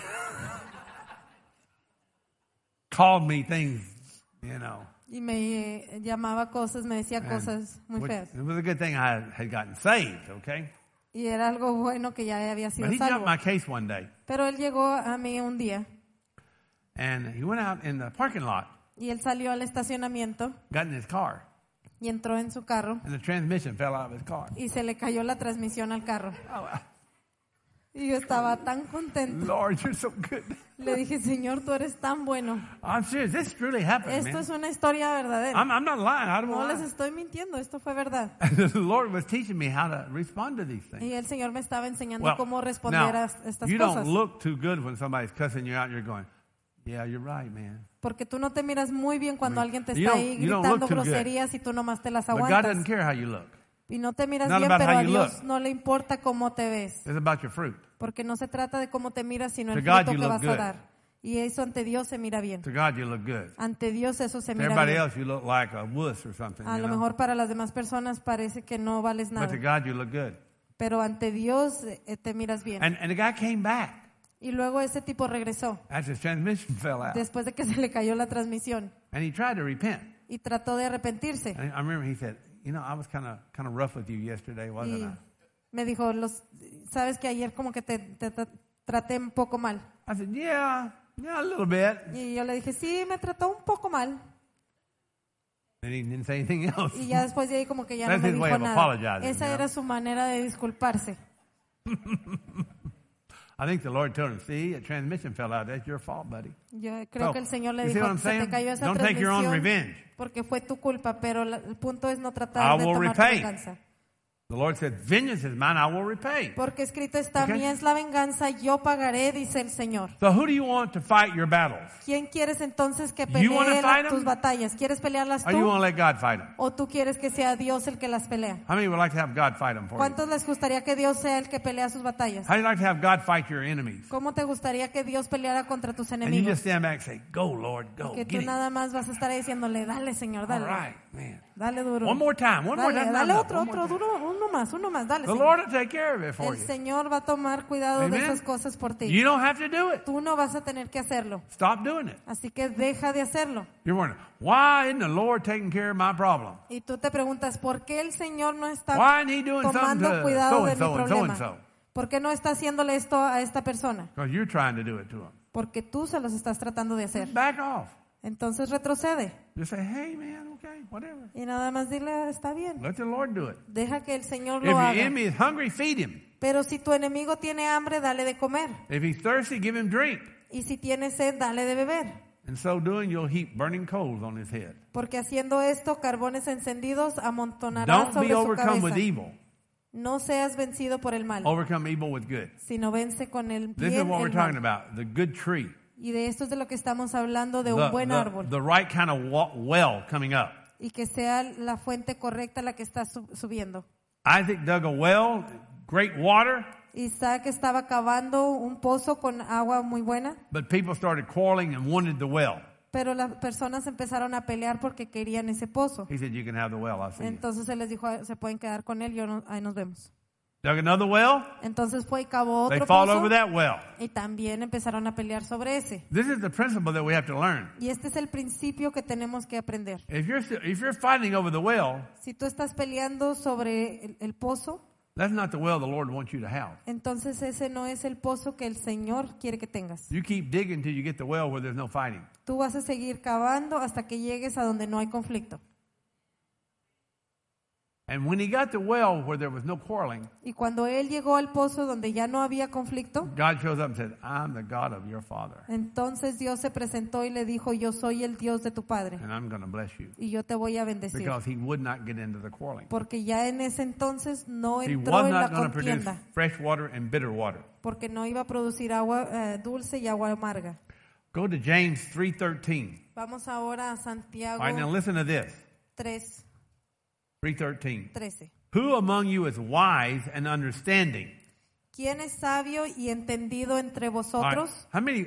Called me things, Y me llamaba cosas, me decía and cosas muy which- feas. It was a good thing I had gotten saved, okay? Y era algo bueno que ya había sido But he jumped salvo. my case one day. Pero él llegó a mí un día And he went out in the parking lot, y él salió al estacionamiento got in his car, y entró en su carro and the transmission fell out of his car. y se le cayó la transmisión al carro. Oh, Y yo estaba tan contento. Lord, you're so good. Le dije, Señor, tú eres tan bueno. I'm serious. This really happened, Esto man. es una historia verdadera. I'm not lying. I don't No les lie. estoy mintiendo, esto fue verdad. And the Lord was teaching me how to respond to these things. Y el Señor me estaba enseñando Well, cómo responder now, a estas you cosas. don't look too good when somebody's cussing you out. You're going, yeah, you're right, man. Porque tú no te miras muy bien cuando alguien te you está don't- ahí you don't gritando look too good. groserías y tú nomás te las But God aguantas. doesn't care how you look. Y no te miras Not bien, about pero how a you Dios look. no le importa cómo te ves. It's about your fruit. Porque no se trata de cómo te miras, sino el To God fruto you que look vas a good. dar. Y eso ante Dios se mira bien. To God, you look good. Ante Dios eso se To mira everybody bien. else, you look like a wuss or something. A you lo know? mejor para las demás personas parece que no vales But nada. to God, you look good. Pero ante Dios te miras bien. And the guy came back Y luego ese tipo regresó after his transmission fell out. después de que se le cayó la transmisión And he tried to repent. y trató de arrepentirse. And I remember he said, I was kind of rough with you yesterday, wasn't Y I? me dijo, sabes que ayer como que te traté un poco mal. I said, yeah, a little bit. Y yo le dije, sí, me trató un poco mal. And he didn't say anything else. Y ya después de ahí como que ya no That's me his way dijo of nada. apologizing, Esa you know? era su manera de disculparse. I think the Lord told him, see, a transmission fell out. That's your fault, buddy. Yo creo So, que el Señor le you see what dijo, I'm se te saying? cayó esa Don't take your own transmisión revenge. porque fue tu culpa, pero el punto es no I tratar de will tomar tu repay. venganza. The Lord said, vengeance is mine, I will repay. Porque escrito está, Okay. mía es la venganza, yo pagaré, dice el Señor. So who do you want to fight your battles? ¿Quién quieres entonces que You wanna pelee fight 'em? tus batallas? ¿Quieres pelearlas Or you tú? want to let God fight them? ¿O tú quieres que sea Dios el que las pelea? How many would like to have God fight them for you? ¿Cuántos les gustaría que Dios sea el que pelea sus batallas? How do you like to have God fight your enemies? ¿Cómo te gustaría que Dios peleara contra tus And you enemigos? just stand back and say, go, Lord, go. Que Get tú him. nada más vas a estar ahí diciéndole, dale Señor, All dale. right, man. Dale duro. One more time. One more Dale, time. dale No, otro, one more otro, time. duro, uno más, dale The Señor. Lord will take care of it for El you. Señor va a tomar cuidado de Amen. esas cosas por ti. You don't have to do it. Tú no vas a tener que hacerlo. Stop doing it. Así que deja de hacerlo. You're wondering, why isn't the Lord taking care of my problem? Y tú te preguntas, ¿por qué el Señor no está Why isn't he doing something tomando to cuidado de mi so-and-so and problema? so-and-so? ¿Por qué no está haciéndole esto a esta persona? Because you're trying to do it to him. Porque tú se los estás tratando de hacer. Back off. Entonces retrocede Just say, hey, man, okay, whatever. y nada más dile, está bien. Let the Lord do it. Deja que el Señor If lo your haga. enemy is hungry, feed him. Pero si tu enemigo tiene hambre, dale de comer. If he's thirsty, give him drink. Y si tiene sed, dale de beber. In so doing, you'll heap burning coals on his head. Porque haciendo esto, carbones encendidos amontonarán Don't sobre be su overcome with cabeza. evil. No seas vencido por el mal, Overcome evil with good. sino vence con el This is bien what we're el talking mal. about, the good tree. Y de esto es de lo que estamos hablando, de un buen árbol. The right kind of well coming up. Y que sea la fuente correcta la que está subiendo. Isaac dug a well, great water, Isaac estaba cavando un pozo con agua muy buena, but people started quarreling and wanted the well. pero las personas empezaron a pelear porque querían ese pozo. He said, you can have the well, I'll see you. Entonces él les dijo, se pueden quedar con él, ahí nos vemos. Dug another well, Entonces fue y cavó they otro fought pozo over that well. y también empezaron a pelear sobre ese. This is the principle that we have to learn. Y este es el principio que tenemos que aprender. If you're fighting over the well, Si tú estás peleando sobre el pozo, that's not the well the Lord wants you to have. entonces ese no es el pozo que el Señor quiere que tengas. You keep digging till you get the well where there's no fighting. Tú vas a seguir cavando hasta que llegues a donde no hay conflicto. And when he got the well where there was no quarreling, Y cuando él llegó al pozo donde ya no había conflicto, God shows up and said, I'm the God of your father, entonces Dios se presentó y le dijo, yo soy el Dios de tu padre and I'm going to bless you. y yo te voy a bendecir. Because he would not get into the quarreling. Porque ya en ese entonces no He entró was en la not going to produce contienda, fresh water and bitter water. porque no iba a producir agua dulce y agua amarga. Go to James 3:13. Vamos ahora a Santiago All right, now listen to this. 3:13. 3:13. Who among you is wise and understanding? ¿Quién es sabio y entendido entre All right, vosotros? How many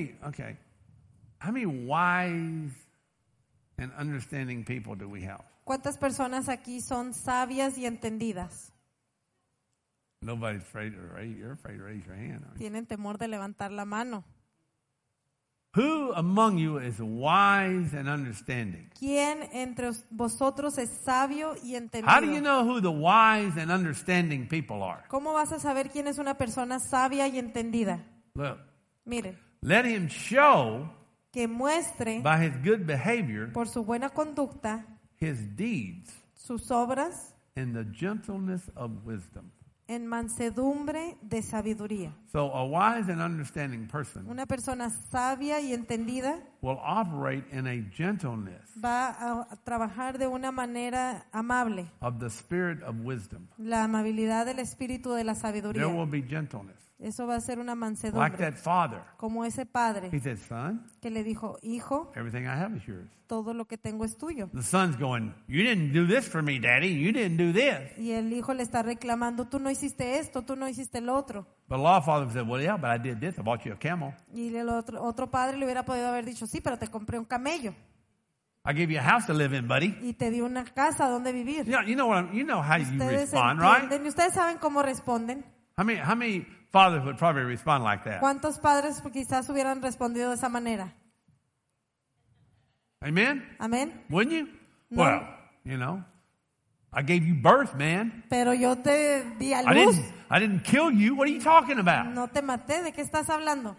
wise and understanding people do we have? ¿Cuántas personas aquí son sabias y entendidas? Nobody's afraid to raise. You're afraid to raise your hand. Aren't you? Tienen temor de levantar la mano. Who among you is wise and understanding? ¿Quién entre vosotros es sabio y How do you entendido? know who the wise and understanding people are? ¿Cómo vas a saber quién es una persona sabia y entendida? Look, Miren, let him show que muestre by his good behavior por su buena conducta his deeds sus obras in the gentleness of wisdom. en mansedumbre de sabiduría. So a wise and understanding person Una persona sabia y entendida will operate in a gentleness va a trabajar de una manera amable. of the spirit of wisdom. La amabilidad del espíritu de la There sabiduría. will be gentleness. Eso va a ser una Like mansedumbre. that father. Como ese padre He said, son, que le dijo, hijo, everything I have is yours. todo lo que tengo es tuyo. The son's going, you didn't do this for me, daddy. You didn't do this. Y el hijo le está reclamando, tú no hiciste esto, tú no hiciste lo otro. But a lot of fathers said, well, yeah, but I did this. I bought you a camel. Y el otro padre le hubiera podido haber dicho, sí, pero te compré un camello I gave you a house to live in, buddy. y te di una casa donde vivir. You know how you Ustedes respond, right? entienden y ustedes saben cómo responden. How many fathers would probably respond like that? ¿Cuántos padres quizás hubieran respondido de esa manera? Amen? Amén. Wouldn't you? No. Well, you know, I gave you birth, man. Pero yo te di a I luz, didn't kill you. What are you talking about? no te maté. ¿De qué estás hablando?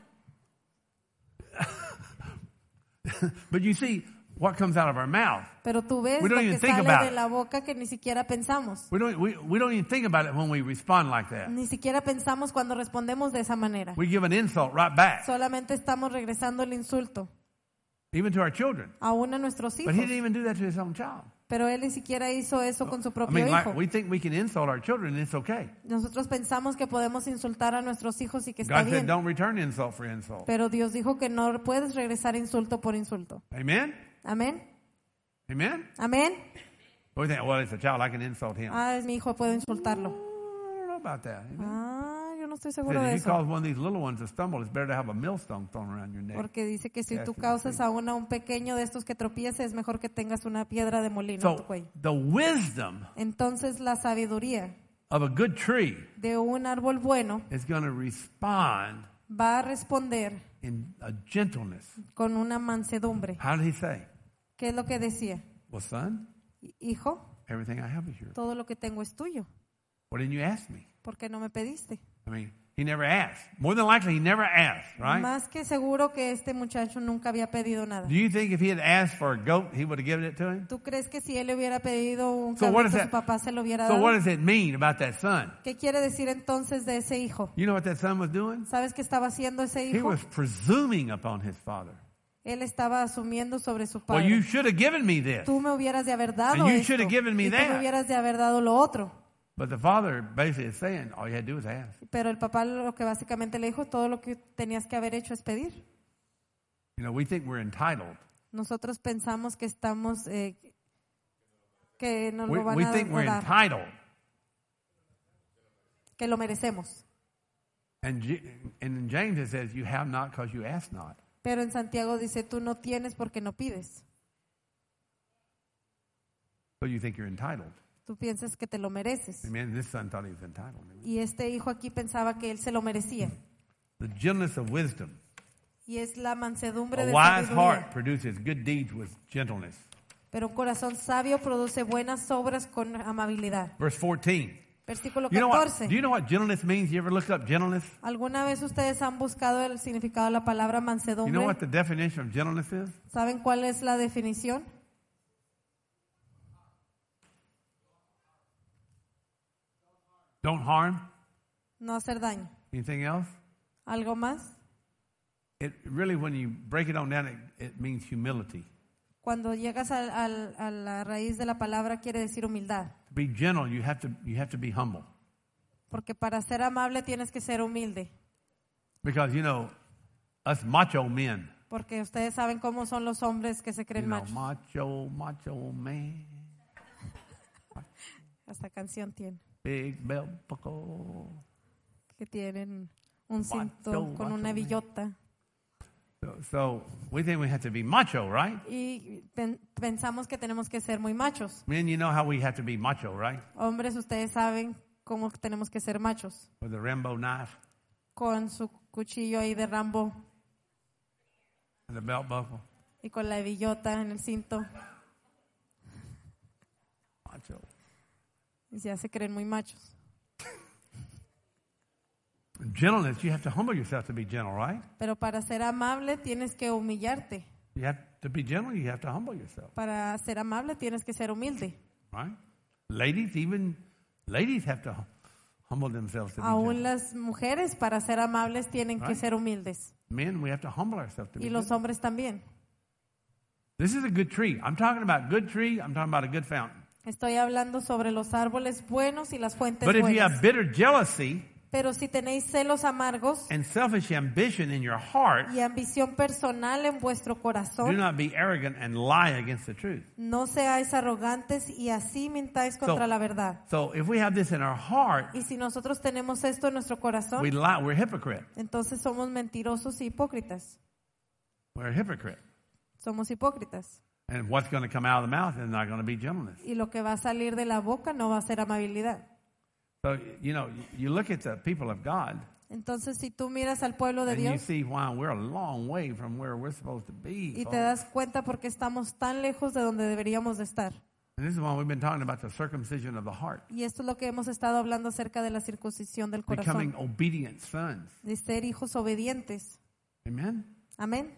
But you see what comes out of our mouth. Pero tú ves We lo don't que even think sale about de it. la boca que ni siquiera pensamos. We don't even think about it when we respond like that. Ni siquiera pensamos cuando respondemos de esa manera. We give an insult right back, Solamente estamos regresando el insulto, even to our children. aún a nuestros But hijos. he didn't even do that to his own child. Pero él ni siquiera hizo eso con su I propio mean, hijo. we think we can insult our children and it's okay. Nosotros pensamos que podemos insultar a nuestros hijos y que está God said, bien. don't return insult for insult. Pero Dios dijo que no puedes regresar insulto por insulto. Amen? Amén. Amen? Amén. We think, well, it's a child, I can insult him. Ah, es mi hijo, puedo I insultarlo. don't know about that. Amen? Ah, yo no estoy He seguro said, de if you eso. cause one of these little ones to stumble, it's better to have a millstone thrown around your neck. Porque dice que si Yes, tú it's causas true. aún a un pequeño de estos que tropiece, es mejor que tengas una piedra de molino en tu So cuello. the wisdom Entonces la sabiduría of a good tree de un árbol bueno is going to respond va a responder in a gentleness. con una mansedumbre. How did he say? ¿Qué es lo que decía? Well, son, Hijo, everything I have is yours. todo lo que tengo es tuyo. Why didn't you ask me? ¿Por qué no me pediste? I mean, he never asked. More than likely, he never asked, right? Más que seguro que este muchacho nunca había pedido nada. Do you think if he had asked for a goat, he would have given it to him? ¿Tú crees que si él le hubiera pedido un So what cabrito, is su that? papá se lo hubiera So dado? what does it mean about that son? ¿Qué quiere decir entonces de ese hijo? You know what that son was doing? ¿Sabes qué estaba haciendo ese He hijo? was presuming upon his father. Él estaba asumiendo sobre su Well, you padre. should have given me this. Tú me hubieras de haber dado And you esto. should have given me Y tú me that. hubieras de haber dado lo otro. But the father basically is saying, all you had to do was ask. Pero el papá lo que básicamente le dijo, todo lo que tenías que haber hecho es pedir. You know, we think we're entitled. Nosotros pensamos que estamos, que nos We, lo van we a think we're dar, entitled. que lo merecemos. And in James it says, you have not because you ask not. Pero en Santiago dice, tú no tienes porque no pides. So you think you're entitled. Tú piensas que te lo mereces. Amen. This son thought he was entitled. Amen. Y este hijo aquí pensaba que él se lo merecía. The gentleness of wisdom. Y es la mansedumbre A de wise sabiduría. heart produces good deeds with gentleness. Pero un corazón sabio produce buenas obras con amabilidad. Verse 14. Versículo You know what? 14. Do you know what gentleness means? You ever looked up gentleness? ¿Alguna vez ustedes han buscado el significado de la palabra You know mansedumbre? what the definition of gentleness is? ¿Saben cuál es la definición? Don't harm. No hacer daño. Anything else? ¿Algo más? It really, when you break it on down, it means humility. Cuando llegas a la raíz de la palabra quiere decir humildad. To be gentle, you have to be humble. Porque para ser amable tienes que ser humilde. Because, you know, us macho men, Porque ustedes saben cómo son los hombres que se you creen know, machos. macho man, Esta canción tiene. big belt buckle. Que tienen un cinto Macho, con macho una man. billota. So we think we have to be macho, right? Y pensamos que tenemos que ser muy machos. Men, you know how we have to be macho, right? Hombres, ustedes saben cómo tenemos que ser machos. With the Rambo knife Con su cuchillo ahí de Rambo and the belt buckle. y con la billota en el cinto. Macho. Y ya se creen muy machos. Gentleness, you have to humble yourself to be gentle, right? Pero para ser amable tienes que humillarte. You have to be gentle, you have to humble yourself, Para ser amable tienes que ser humilde. right? Ladies, even ladies have to humble themselves to be Aún gentle. las mujeres para ser amables tienen que Right. ser humildes. Men, we have to humble ourselves to be Y los gentle. hombres también. This is a good tree. I'm talking about good tree. I'm talking about a good fountain. Estoy hablando sobre los árboles buenos y las fuentes But if you buenas. have bitter jealousy Pero si tenéis celos amargos and selfish ambition in your heart, y ambición personal en vuestro do corazón, not be arrogant and lie against the truth. no seáis arrogantes y así mintáis contra So- la verdad. So if we have this in our heart, Y si nosotros tenemos esto en nuestro corazón, we lie. We're hypocrite. entonces somos mentirosos y hipócritas. We're a hypocrite. Somos hipócritas. And what's going to come out of the mouth is not going to be gentleness. Y lo que va a salir de la boca no va a ser amabilidad. So, you know, you look at the people of God Entonces, si tú miras al pueblo de and you Dios see why we're a long way from where we're supposed to be. y te folks. das cuenta por qué estamos tan lejos de donde deberíamos de estar. And this is why we've been talking about the circumcision of the heart, Y esto es lo que hemos estado hablando acerca de la circuncisión del becoming corazón, obedient sons. de ser hijos obedientes. Amen? Amén.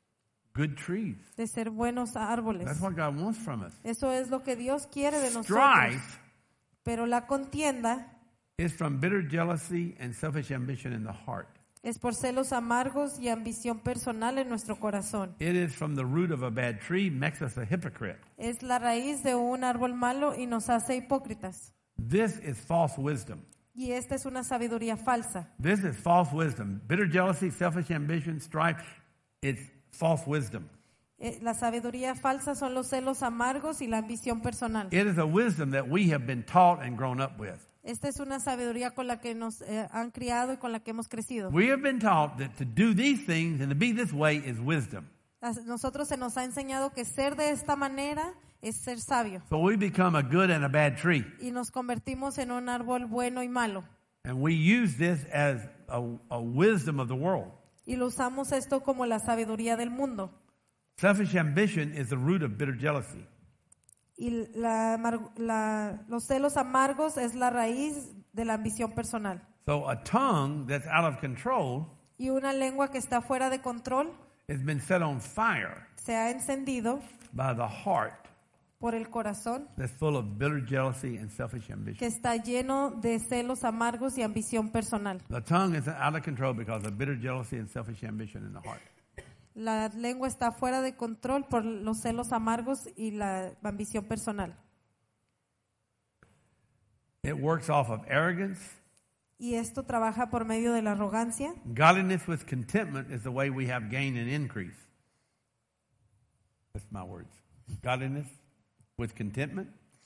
Good trees. De ser buenos árboles. That's what God wants from us. Eso es lo que Dios quiere de nosotros. Strife Pero la contienda is from bitter jealousy and selfish ambition in the heart. es por celos amargos y ambición personal en nuestro corazón. It is from the root of a bad tree, makes us a hypocrite. Es la raíz de un árbol malo y nos hace hipócritas. This is false wisdom. Y esta es una sabiduría falsa. This is false wisdom. Bitter jealousy, selfish ambition, strife, it's false wisdom. La sabiduría falsa son los celos amargos y la ambición personal. It is a wisdom that we have been taught and grown up with. Esta es una sabiduría con la que nos han criado y con la que hemos crecido. We have been taught that to do these things and to be this way is wisdom. Nosotros se nos ha enseñado que ser de esta manera es ser sabio. So we become a good and a bad tree. Y nos convertimos en un árbol bueno y malo. And we use this as a wisdom of the world. Y lo usamos esto como la sabiduría del mundo. Selfish ambition is the root of bitter jealousy. Y los celos amargos es la raíz de la ambición personal. So a tongue that's out of control Y una lengua que está fuera de control has been set on fire se ha encendido by the heart por el corazón that's full of bitter jealousy and selfish que ambition. está lleno de celos amargos y ambición personal. The tongue is out of control because of bitter jealousy and selfish ambition in the heart. La lengua está fuera de control por los celos amargos y la ambición personal. It works off of arrogance. Y esto trabaja por medio de la arrogancia. Godliness with contentment is the way we have gain and increase. That's my words. Godliness with contentment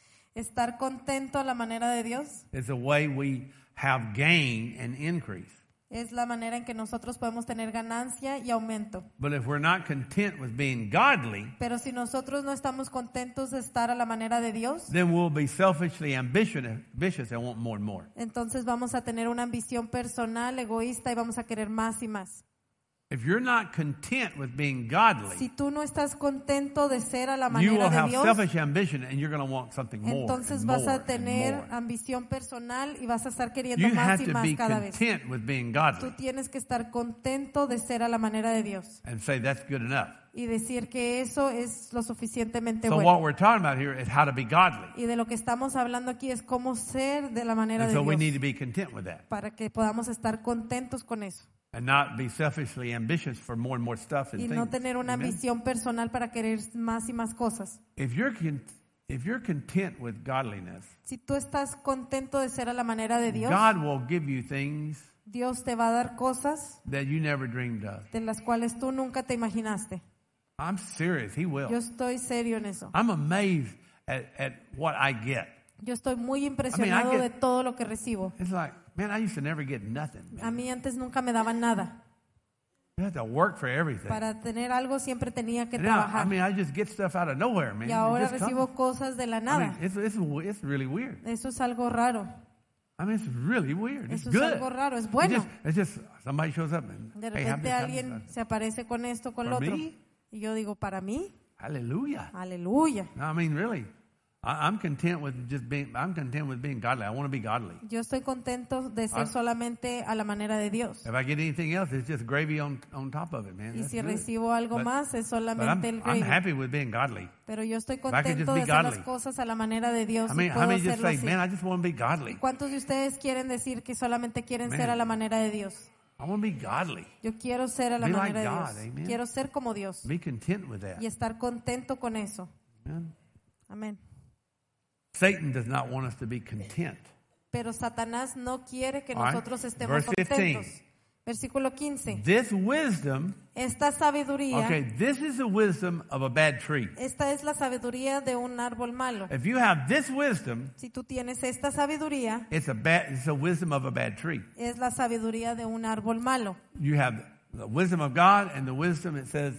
Estar contento a la manera de Dios is the way we have gain and increase. es la manera en que nosotros podemos tener ganancia y aumento. But if we're not content with being godly, Pero si nosotros no estamos contentos de estar a la manera de Dios, then we'll be selfishly ambitious and want more and more. entonces vamos a tener una ambición personal, egoísta y vamos a querer más y más. If you're not content with being godly, Si tú no estás contento de ser a la you manera will de have Dios, selfish ambition and you're going to want something more. entonces and vas more a tener and more. ambición personal y vas a estar queriendo You más have y to más be cada vez. content with being Tú godly tienes que estar contento de ser a la manera de Dios and say that's good enough. y decir que eso es lo suficientemente So bueno. what we're talking about here is how to be godly. Y de lo que estamos hablando aquí es cómo ser de la manera And de so we need Dios to be content with that para que podamos estar contentos con eso and not be selfishly ambitious for more and more stuff and y things. no tener una Amen? ambición personal para querer más y más cosas. If you're content with godliness, Si tú estás contento de ser a la manera de Dios, God will give you things Dios te va a dar cosas that you never dreamed of. de las cuales tú nunca te imaginaste. I'm serious. He will. Yo estoy serio en eso. I'm amazed at what I get. Yo estoy muy impresionado get- de todo lo que recibo. It's like, man, I used to never get nothing. A Man. mí antes nunca me daban nada. You have to work for everything. Para tener algo siempre tenía que And now, trabajar. I just get stuff out of nowhere, man. Y It ahora just recibo comes. cosas de la I nada. mean, it's really weird. Eso es algo raro. I mean, it's really weird. It's Eso es good. algo raro, es bueno. It's just somebody shows up and De hey, have repente this, have alguien this. se aparece con esto, con For lo otro. me? Y yo digo, ¿para mí? Hallelujah. Aleluya. No, I mean, really, I'm content with I'm content with being godly. I want to be godly. Yo estoy contento de ser solamente a la manera de Dios. If I get anything else, it's just gravy on top of it, man. Y That's si good. recibo algo But- más, es But solamente el I'm gravy. happy with being godly. Pero yo estoy I could just contento be de hacer las godly. cosas a la manera de Dios I y mean, how puedo many just hacerlo say, así. man, I just want to be godly. ¿Cuántos de ustedes quieren decir que solamente quieren Man. ser a la manera de Dios? I want to be godly. Yo quiero ser a la Be manera like de God, Dios. amen. Quiero ser como Dios Be content with that. y estar contento con eso. Amen. Amén. Satan does not want us to be content. Pero Satanás no quiere que All right. nosotros estemos Verse 15. contentos. Versículo 15. This wisdom, Esta sabiduría, okay, this is the wisdom of a bad tree. esta es la sabiduría de un árbol malo. If you have this wisdom, Si tú tienes esta sabiduría, it's a wisdom of a bad tree. es la sabiduría de un árbol malo. You have the wisdom of God, and the wisdom, it says,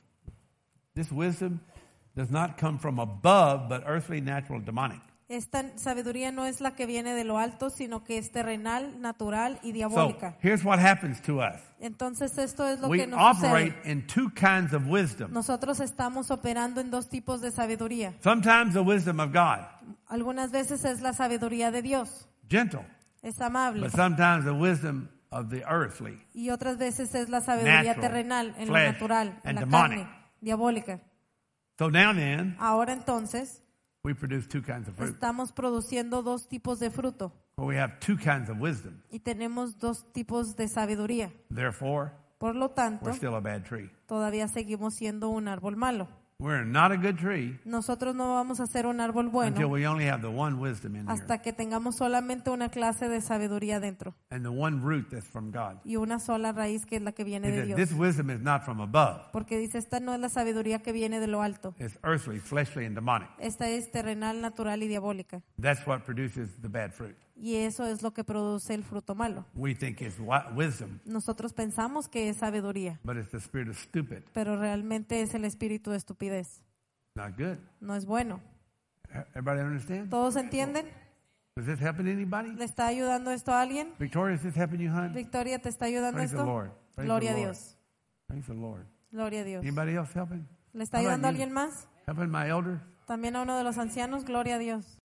this wisdom does not come from above, but earthly, natural, demonic. Esta sabiduría no es la que viene de lo alto, sino que es terrenal, natural y So diabólica. here's what happens to us. Entonces esto es lo We que nos operate sucede. in two kinds of wisdom. Nosotros estamos operando en dos tipos de sabiduría. Sometimes the wisdom of God, Algunas veces es la sabiduría de Dios, gentle, es amable. but sometimes the wisdom of the earthly. Y otras veces es la sabiduría Natural, terrenal, en lo flesh, natural, en and la demonic. carne, diabólica. So now then, Ahora entonces we produce two kinds of fruit. estamos produciendo dos tipos de fruto Well, we have two kinds of wisdom. y tenemos dos tipos de sabiduría. Therefore, Por lo tanto, we're still a bad tree. todavía seguimos siendo un árbol malo. We're not a good tree Nosotros no vamos a ser un árbol until bueno we only have the one wisdom in here hasta que tengamos solamente una clase de sabiduría dentro and the one root that's from God. y una sola raíz que es la que viene de Because this Dios. wisdom is not from above. Porque dice, esta no es la sabiduría que viene de lo alto. It's earthly, fleshly, and demonic. Esta es terrenal, natural y diabólica. That's what produces the bad fruit. Y eso es lo que produce el fruto malo. We think it's wisdom, Nosotros pensamos que es sabiduría, but it's the spirit of stupid. pero realmente es el espíritu de estupidez. Not good. No es bueno. Everybody understand? ¿Todos entienden? Is this helping anybody? ¿Le está ayudando esto a alguien? Victoria, is this helping you, hon? Victoria, ¿te está ayudando Praise the esto? Lord. Praise Gloria a the Lord. Dios. Praise the Lord. Gloria a Dios. Anybody else helping? ¿Le está How about ayudando a you? alguien más? Helping my elder? También a uno de los ancianos. Gloria a Dios.